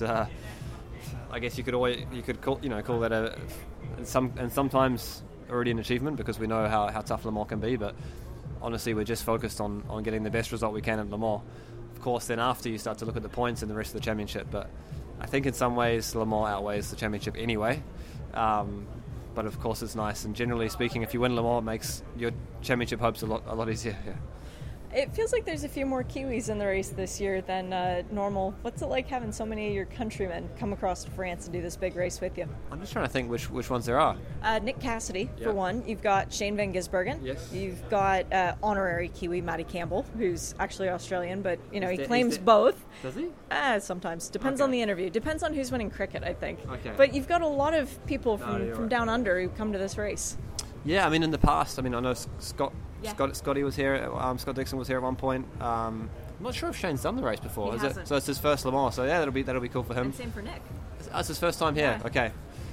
Speaker 11: I guess you could call that sometimes already an achievement, because we know how tough Le Mans can be. But honestly, we're just focused on getting the best result we can at Le Mans. Of course, then after you start to look at the points and the rest of the championship. But I think in some ways Le Mans outweighs the championship anyway. But of course it's nice, and generally speaking, if you win Le Mans, it makes your championship hopes a lot easier. Yeah.
Speaker 3: It feels like there's a few more Kiwis in the race this year than normal. What's it like having so many of your countrymen come across to France and do this big race with you?
Speaker 11: I'm just trying to think which ones there are.
Speaker 3: Nick Cassidy, for one. You've got Shane Van Gisbergen.
Speaker 11: Yes.
Speaker 3: You've got honorary Kiwi Matty Campbell, who's actually Australian, but he claims both.
Speaker 11: Does he?
Speaker 3: Sometimes. Depends on the interview. Depends on who's winning cricket, I think.
Speaker 11: Okay.
Speaker 3: But you've got a lot of people from down under who come to this race.
Speaker 11: Yeah, I mean, in the past, I know Scotty was here. Scott Dixon was here at one point. I'm not sure if Shane's done the race before.
Speaker 3: He hasn't.
Speaker 11: So it's his first Le Mans. So yeah, that'll be cool for him.
Speaker 3: And same for Nick.
Speaker 11: That's his first time here.
Speaker 3: Yeah.
Speaker 11: Okay.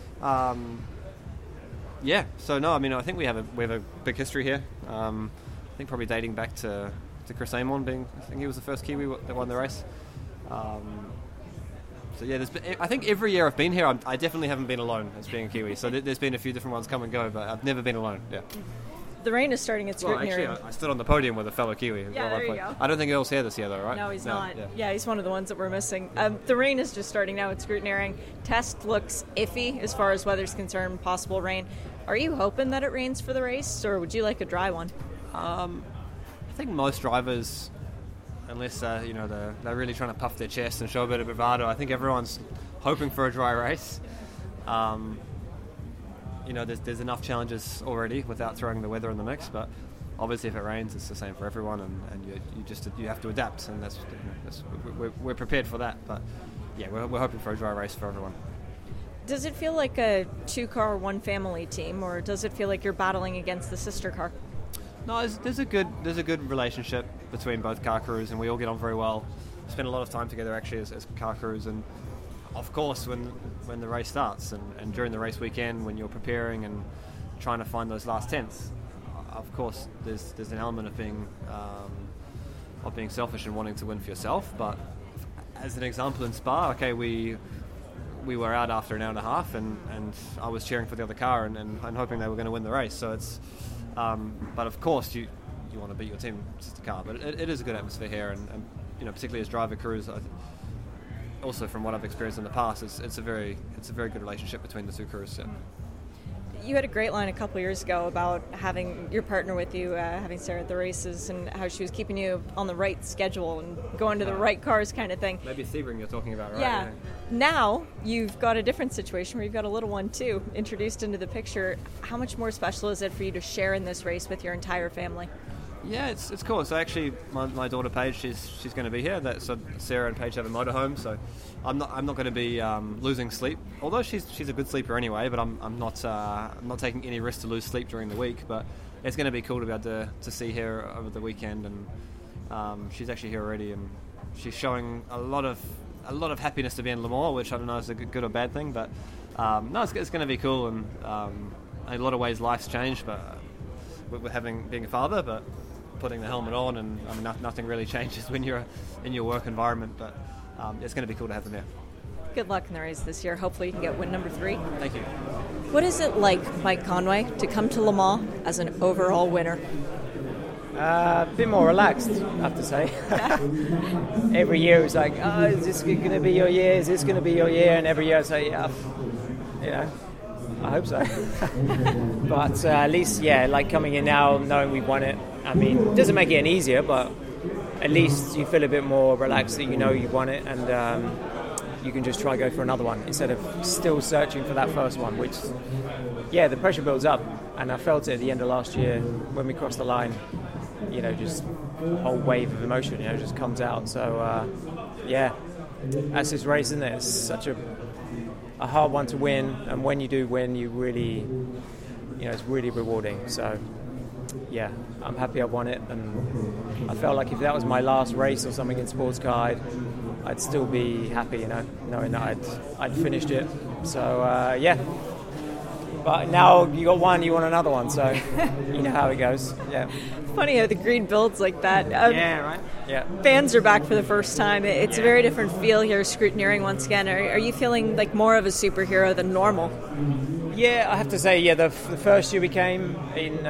Speaker 11: Yeah. So no, I think we have a big history here. I think probably dating back to Chris Amon I think he was the first Kiwi that won the race. So yeah, I think every year I've been here, I definitely haven't been alone as being a Kiwi. So there's been a few different ones come and go, but I've never been alone. Yeah.
Speaker 3: The rain is starting its scrutiny.
Speaker 11: Well, actually, I stood on the podium with a fellow Kiwi.
Speaker 3: Yeah, there you go.
Speaker 11: I don't think Earl's here this year, though, right?
Speaker 3: No, he's not.
Speaker 11: Yeah.
Speaker 3: Yeah, he's one of the ones that we're missing. The rain is just starting now. It's scrutineering. Test looks iffy as far as weather's concerned, possible rain. Are you hoping that it rains for the race, or would you like a dry one?
Speaker 11: I think most drivers, unless they're really trying to puff their chest and show a bit of bravado, I think everyone's hoping for a dry race. There's enough challenges already without throwing the weather in the mix, but obviously if it rains, it's the same for everyone, and you have to adapt, and we're prepared for that. But yeah, we're hoping for a dry race for everyone.
Speaker 3: Does it feel like a two-car, one-family team, or does it feel like you're battling against the sister car?
Speaker 11: No, there's a good relationship between both car crews, and we all get on very well. We spend a lot of time together actually as car crews, and of course when the race starts and during the race weekend when you're preparing and trying to find those last tenths, of course there's an element of being selfish and wanting to win for yourself. But as an example in Spa, okay, we were out after an hour and a half, and I was cheering for the other car and hoping they were going to win the race. So it's but of course you want to beat your team sister car, but it is a good atmosphere here, and particularly as driver crews. Also, from what I've experienced in the past, it's a very good relationship between the two crews. Yeah.
Speaker 3: You had a great line a couple of years ago about having your partner with you, having Sarah at the races, and how she was keeping you on the right schedule and going to the right cars, kind of thing.
Speaker 11: Maybe Sebring you're talking about, right?
Speaker 3: Yeah. Now you've got a different situation where you've got a little one too introduced into the picture. How much more special is it for you to share in this race with your entire family?
Speaker 11: Yeah, it's cool. So actually, my daughter Paige, she's going to be here. So Sarah and Paige have a motorhome, so I'm not going to be losing sleep. Although she's a good sleeper anyway, but I'm not taking any risk to lose sleep during the week. But it's going to be cool to be able to see her over the weekend, and she's actually here already, and she's showing a lot of happiness to be in Le Mans, which I don't know is a good or bad thing, but no, it's going to be cool, and in a lot of ways life's changed, but with being a father, but putting the helmet on, and nothing really changes when you're in your work environment, but it's going to be cool to have them here.
Speaker 3: Good luck in the race this year. Hopefully you can get win number 3.
Speaker 11: Thank you.
Speaker 3: What is it like, Mike Conway, to come to Le Mans as an overall winner?
Speaker 10: A bit more relaxed, I have to say. Every year it was like, is this going to be your year? Is this going to be your year? And every year I say, yeah, I hope so. But at least, like coming in now, knowing we've won it, I mean, it doesn't make it any easier, but at least you feel a bit more relaxed that you know you've won it, and you can just try and go for another one instead of still searching for that first one, which, the pressure builds up. And I felt it at the end of last year when we crossed the line, just a whole wave of emotion, just comes out. So, that's this race, isn't it? It's such a hard one to win, and when you do win, you really, it's really rewarding. So, I'm happy I won it, and I felt like if that was my last race or something in sports car, I'd still be happy, knowing that I'd finished it. So, But now you got one, you want another one, so you know how it goes. Yeah.
Speaker 3: Funny how the green builds like that.
Speaker 10: Right. Yeah.
Speaker 3: Fans are back for the first time. It's a very different feel here, scrutineering once again. Are you feeling like more of a superhero than normal?
Speaker 10: Yeah, I have to say, the first year we came in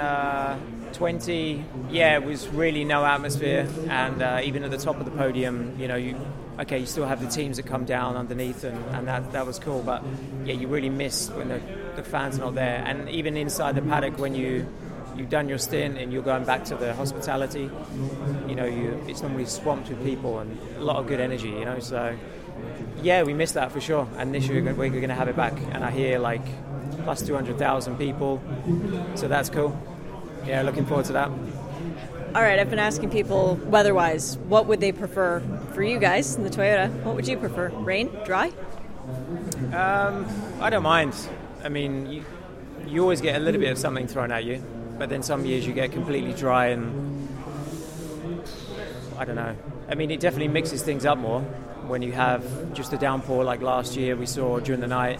Speaker 10: 20, it was really no atmosphere, and even at the top of the podium, you still have the teams that come down underneath, and that was cool, but you really miss when the fans are not there. And even inside the paddock, when you you've done your stint and you're going back to the hospitality, it's normally swamped with people and a lot of good energy, so yeah, we missed that for sure, and this year we're going to have it back, and I hear like plus 200,000 people, so that's cool. Yeah, looking forward to that.
Speaker 3: All right, I've been asking people weather-wise, what would they prefer for you guys in the Toyota? What would you prefer? Rain? Dry?
Speaker 10: I don't mind. I mean, you always get a little bit of something thrown at you, but then some years you get completely dry and I don't know. I mean, it definitely mixes things up more when you have just a downpour like last year we saw during the night,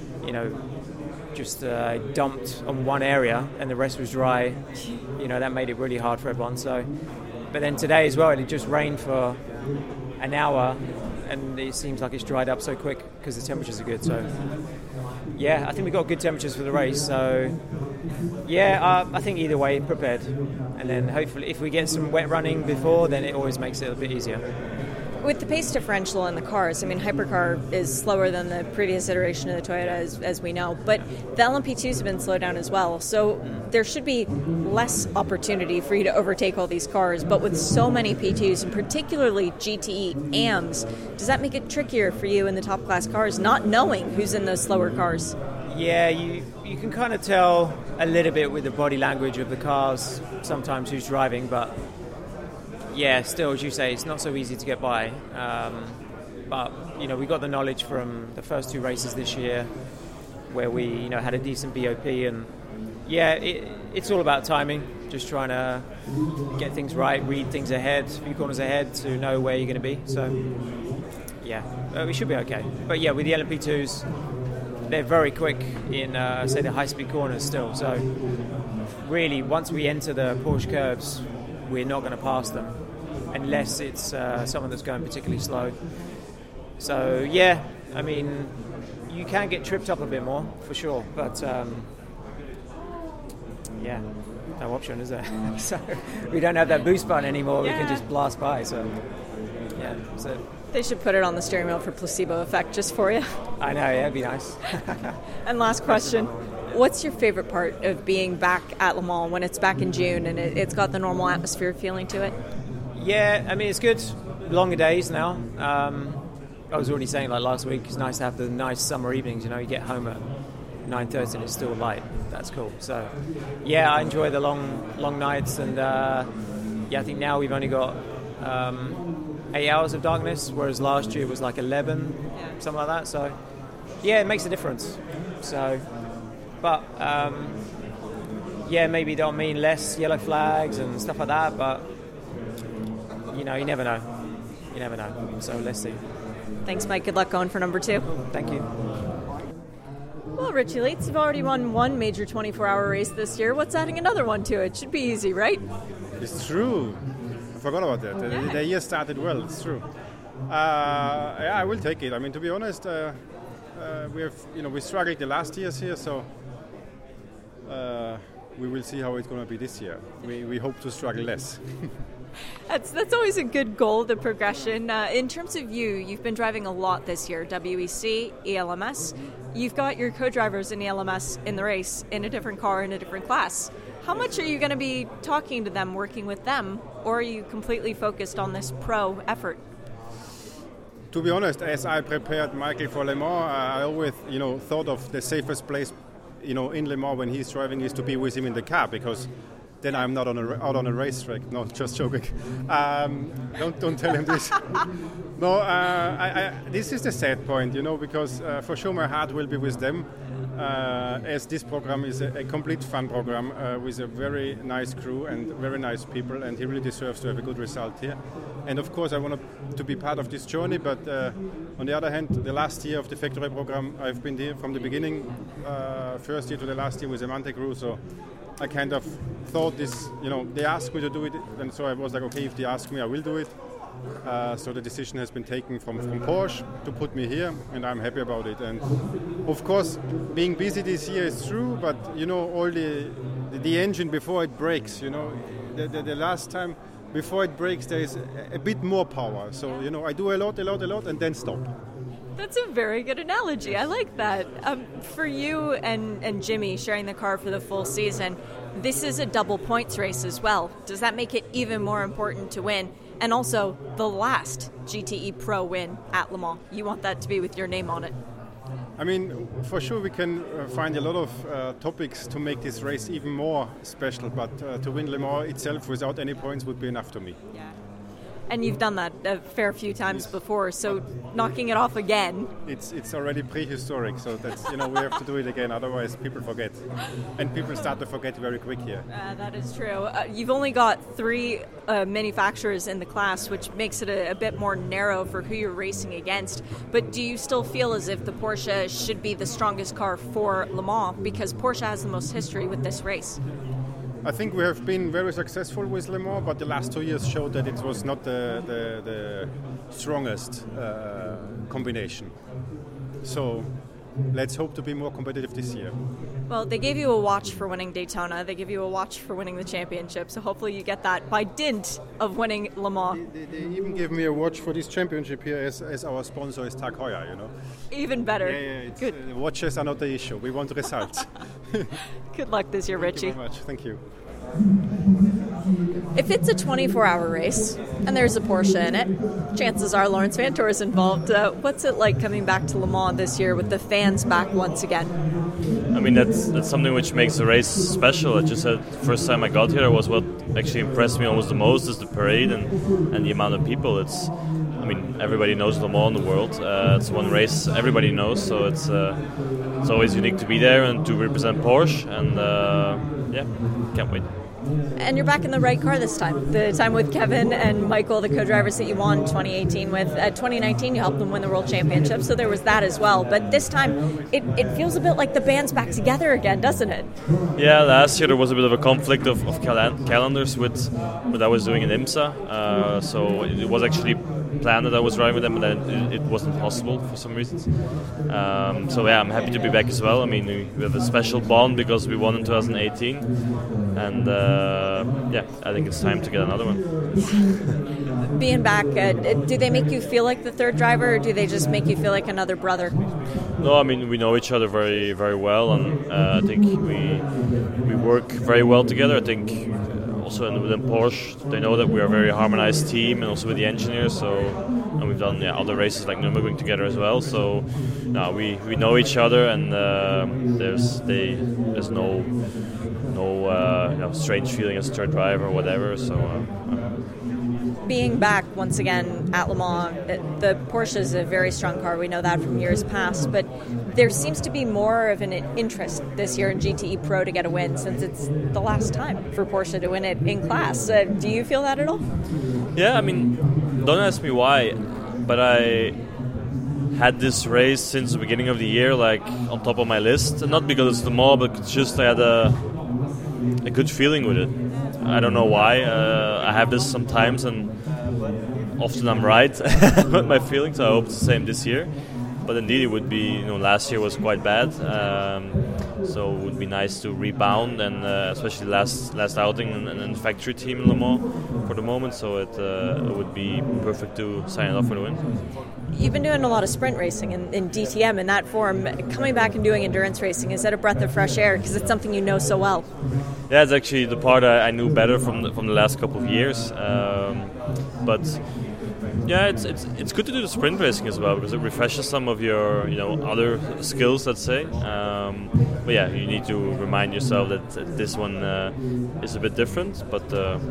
Speaker 10: just dumped on one area and the rest was dry. That made it really hard for everyone. So, but then today as well, it just rained for an hour and it seems like it's dried up so quick because the temperatures are good. So yeah, I think we got good temperatures for the race. So yeah, I think either way, prepared. And then hopefully if we get some wet running before, then it always makes it a bit easier.
Speaker 3: With the pace differential in the cars, I mean, Hypercar is slower than the previous iteration of the Toyota, as we know, but the LMP2s have been slowed down as well, so there should be less opportunity for you to overtake all these cars, but with so many P2s, and particularly GTE AMs, does that make it trickier for you in the top class cars, not knowing who's in those slower cars?
Speaker 10: Yeah, you can kind of tell a little bit with the body language of the cars, sometimes who's driving, but yeah, still, as you say, it's not so easy to get by. But, we got the knowledge from the first two races this year where we, had a decent BOP. And, yeah, it's all about timing, just trying to get things right, read things ahead, a few corners ahead to know where you're going to be. So, yeah, we should be okay. But, yeah, with the LMP2s, they're very quick in, say, the high-speed corners still. So, really, once we enter the Porsche curves, we're not going to pass them unless it's someone that's going particularly slow. So, yeah, I mean, you can get tripped up a bit more, for sure. But, yeah, no option, is there? So, we don't have that boost button anymore. Yeah. We can just blast by. So, yeah, so...
Speaker 3: They should put it on the steering wheel for placebo effect just for you.
Speaker 10: I know, yeah, it'd be nice.
Speaker 3: And last question. What's your favorite part of being back at Le Mans when it's back in June and it's got the normal atmosphere feeling to it?
Speaker 10: Yeah, I mean, it's good. Longer days now. I was already saying, like last week, it's nice to have the nice summer evenings. You get home at 9:30 and it's still light. That's cool. So, yeah, I enjoy the long nights. And, yeah, I think now we've only got 8 hours of darkness, whereas last year it was like 11, something like that. So, yeah, it makes a difference. So... But, yeah, maybe they'll mean less yellow flags and stuff like that, but, you never know. You never know. So let's see.
Speaker 3: Thanks, Mike. Good luck going for number 2.
Speaker 10: Thank you.
Speaker 3: Well, Richie Lietz, you've already won one major 24-hour race this year. What's adding another one to it? Should be easy, right?
Speaker 12: It's true. I forgot about that. Yeah. The year started well. It's true. Yeah, I will take it. I mean, to be honest, we struggled the last years here, so we will see how it's going to be this year. We hope to struggle less.
Speaker 3: That's always a good goal, the progression. In terms of you've been driving a lot this year, WEC, ELMS. You've got your co-drivers in ELMS in the race, in a different car, in a different class. How much are you going to be talking to them, working with them, or are you completely focused on this pro effort?
Speaker 12: To be honest, as I prepared Michael for Le Mans, I always, thought of the safest place, in Le Mans when he's driving is to be with him in the car, because then I'm not out on a racetrack. No, just joking. Don't tell him this. No, this is the sad point, because for sure my heart will be with them, as this program is a complete fun program with a very nice crew and very nice people, and he really deserves to have a good result here. And of course I want to be part of this journey, but on the other hand, the last year of the factory program, I've been here from the beginning, first year to the last year with the Mante crew, so I kind of thought this, they asked me to do it, and so I was like, okay, if they ask me, I will do it. So the decision has been taken from Porsche to put me here, and I'm happy about it. And of course, being busy this year is true, but all the engine before it breaks, the last time before it breaks, there is a bit more power. So I do a lot, and then stop.
Speaker 3: That's a very good analogy. I like that. For you and Jimmy sharing the car for the full season, this is a double points race as well. Does that make it even more important to win? And also, the last GTE Pro win at Le Mans. You want that to be with your name on it.
Speaker 12: I mean, for sure we can find a lot of topics to make this race even more special, but to win Le Mans itself without any points would be enough to me.
Speaker 3: Yeah. And you've done that a fair few times before, so knocking it off again.
Speaker 12: It's already prehistoric, so that's we have to do it again, otherwise people forget. And people start to forget very quick here.
Speaker 3: That is true. You've only got 3 manufacturers in the class, which makes it a bit more narrow for who you're racing against. But do you still feel as if the Porsche should be the strongest car for Le Mans, because Porsche has the most history with this race?
Speaker 12: I think we have been very successful with Le Mans, but the last 2 years showed that it was not the strongest combination. So let's hope to be more competitive this year.
Speaker 3: Well, they gave you a watch for winning Daytona. They give you a watch for winning the championship. So hopefully you get that by dint of winning Le Mans.
Speaker 12: They even gave me a watch for this championship here as our sponsor is Tag Heuer,
Speaker 3: Even better.
Speaker 12: Yeah,
Speaker 3: Good.
Speaker 12: Watches are not the issue. We want results.
Speaker 3: Good luck this year, Richie.
Speaker 12: Thank you very much. Thank you.
Speaker 3: If it's a 24-hour race and there's a Porsche in it, chances are Lawrence Vanthoor is involved. What's it like coming back to Le Mans this year with the fans back once again?
Speaker 13: I mean, that's something which makes the race special. I just said first time I got here was what actually impressed me almost the most is the parade and the amount of people. I mean, everybody knows Le Mans in the world. It's one race everybody knows, so it's always unique to be there and to represent Porsche. And can't wait.
Speaker 3: And you're back in the right car this time. The time with Kevin and Michael, the co-drivers that you won 2018 with. 2019, you helped them win the World Championship, so there was that as well. But this time, it feels a bit like the band's back together again, doesn't it?
Speaker 13: Yeah, last year there was a bit of a conflict of calendars with what I was doing in IMSA. So it was actually planned that I was driving with them, but then it wasn't possible for some reasons. I'm happy to be back as well. I mean, we have a special bond because we won in 2018, and I think it's time to get another one.
Speaker 3: Being back, do they make you feel like the third driver, or do they just make you feel like another brother?
Speaker 13: No, I mean, we know each other very, very well, and I think we work very well together. I think also within Porsche, they know that we are a very harmonized team, and also with the engineers. And we've done other races like Nürburgring together as well. So we know each other, and there's no strange feeling as a third driver or whatever. So.
Speaker 3: Being back once again at Le Mans, the Porsche is a very strong car. We know that from years past, but there seems to be more of an interest this year in GTE Pro to get a win, since it's the last time for Porsche to win it in class. Do you feel that at all?
Speaker 13: Yeah, I mean, don't ask me why, but I had this race since the beginning of the year, like on top of my list. Not because it's Le Mans, but just I had a good feeling with it. I don't know why. I have this sometimes, and often I'm right with my feelings. I hope it's the same this year. But indeed, it would be. Last year was quite bad, so it would be nice to rebound, and especially last outing and factory team in Le Mans for the moment. So it would be perfect to sign it off for the win.
Speaker 3: You've been doing a lot of sprint racing in DTM in that form. Coming back and doing endurance racing, is that a breath of fresh air? Because it's something you know so well.
Speaker 13: Yeah, it's actually the part I knew better from the last couple of years. But yeah, it's good to do the sprint racing as well, because it refreshes some of your other skills, let's say. But yeah, you need to remind yourself that this one is a bit different. But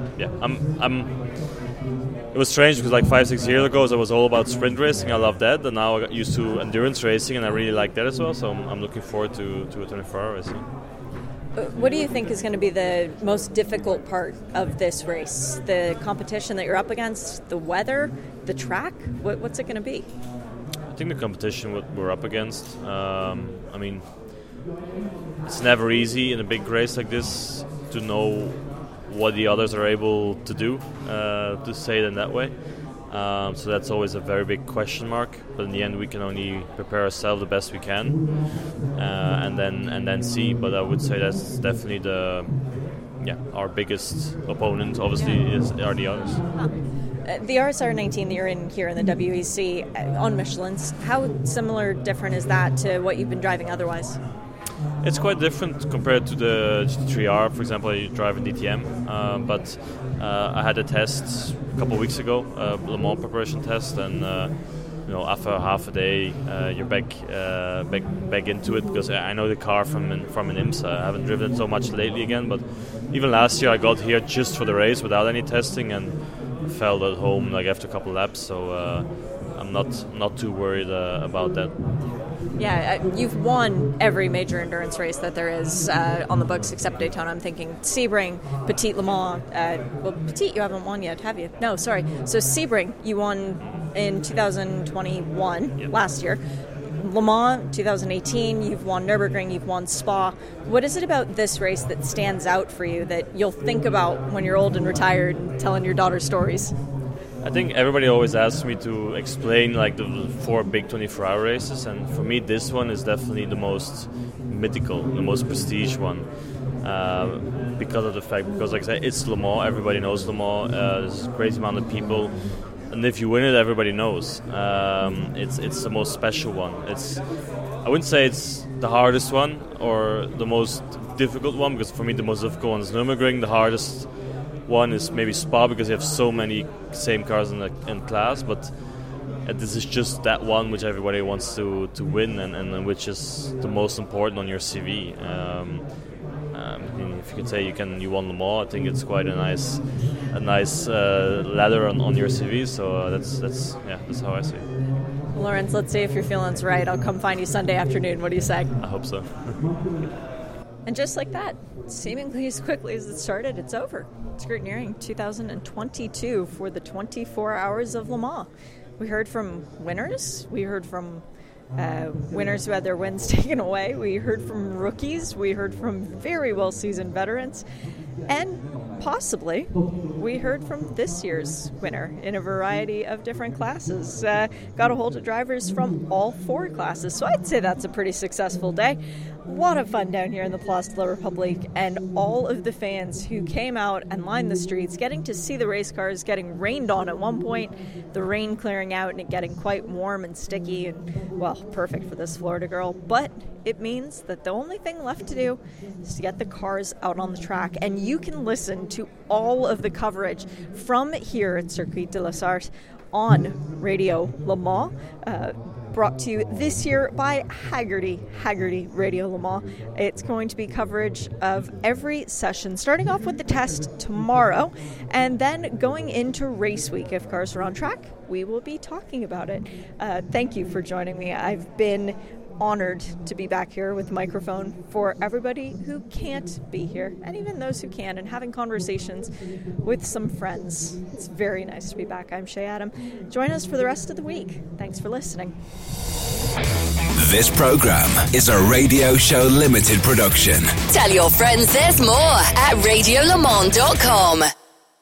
Speaker 13: it was strange because like 5-6 years ago, I was all about sprint racing. I loved that, and now I got used to endurance racing, and I really like that as well. So I'm looking forward to a 24-hour racing.
Speaker 3: What do you think is going to be the most difficult part of this race? The competition that you're up against, the weather, the track? What's it going to be?
Speaker 13: I think the competition we're up against. I mean, it's never easy in a big race like this to know what the others are able to do, to say it in that way. So that's always a very big question mark. But in the end, we can only prepare ourselves the best we can, and then see. But I would say that's definitely our biggest opponent. Obviously, are the others.
Speaker 3: The RSR 19 that you're in here in the WEC on Michelin's, how similar, different is that to what you've been driving otherwise?
Speaker 13: It's quite different compared to the GT3R, for example. You drive in DTM, but I had a test a couple of weeks ago, Le Mans preparation test, and after half a day, you're back into it, because I know the car from an IMSA. I haven't driven it so much lately again, but even last year I got here just for the race without any testing, and felt at home like after a couple laps. So I'm not too worried about that.
Speaker 3: Yeah, you've won every major endurance race that there is on the books except Daytona. I'm thinking Sebring, Petit Le Mans. Petit you haven't won yet, have you? No, sorry. So Sebring, you won in 2021, last year. Le Mans, 2018, you've won Nürburgring, you've won Spa. What is it about this race that stands out for you that you'll think about when you're old and retired and telling your daughter stories?
Speaker 13: I think everybody always asks me to explain like the 4 big 24-hour races, and for me this one is definitely the most mythical, the most prestige one, because of the fact, because like I said, it's Le Mans, everybody knows Le Mans, there's a crazy amount of people, and if you win it, everybody knows. It's the most special one. I wouldn't say it's the hardest one or the most difficult one, because for me the most difficult one is Nürburgring. The hardest one is maybe Spa, because you have so many same cars in class, but this is just that one which everybody wants to win, and which is the most important on your CV. If you could say you won Le Mans, I think it's quite a nice ladder on your CV. So that's how I see it.
Speaker 3: Lawrence, let's see if your feeling's right. I'll come find you Sunday afternoon. What do you say?
Speaker 13: I hope so.
Speaker 3: And just like that, seemingly as quickly as it started, it's over. Scrutineering 2022 for the 24 Hours of Le Mans. We heard from winners. We heard from winners who had their wins taken away. We heard from rookies. We heard from very well-seasoned veterans. And possibly we heard from this year's winner in a variety of different classes. Got a hold of drivers from all 4 classes. So I'd say that's a pretty successful day. A lot of fun down here in the Place de la République, and all of the fans who came out and lined the streets, getting to see the race cars, getting rained on at one point, the rain clearing out and it getting quite warm and sticky, and, well, perfect for this Florida girl. But it means that the only thing left to do is to get the cars out on the track, and you can listen to all of the coverage from here at Circuit de la Sarthe on Radio Le Mans, brought to you this year by Haggerty Radio Le Mans. It's going to be coverage of every session, starting off with the test tomorrow, and then going into race week. If cars are on track, we will be talking about it. Thank you for joining me. I've been honored to be back here with the microphone for everybody who can't be here, and even those who can, and having conversations with some friends. It's very nice to be back. I'm Shay Adam. Join us for the rest of the week. Thanks for listening.
Speaker 1: This program is a Radio Show Limited production.
Speaker 2: Tell your friends there's more at radiolemans.com.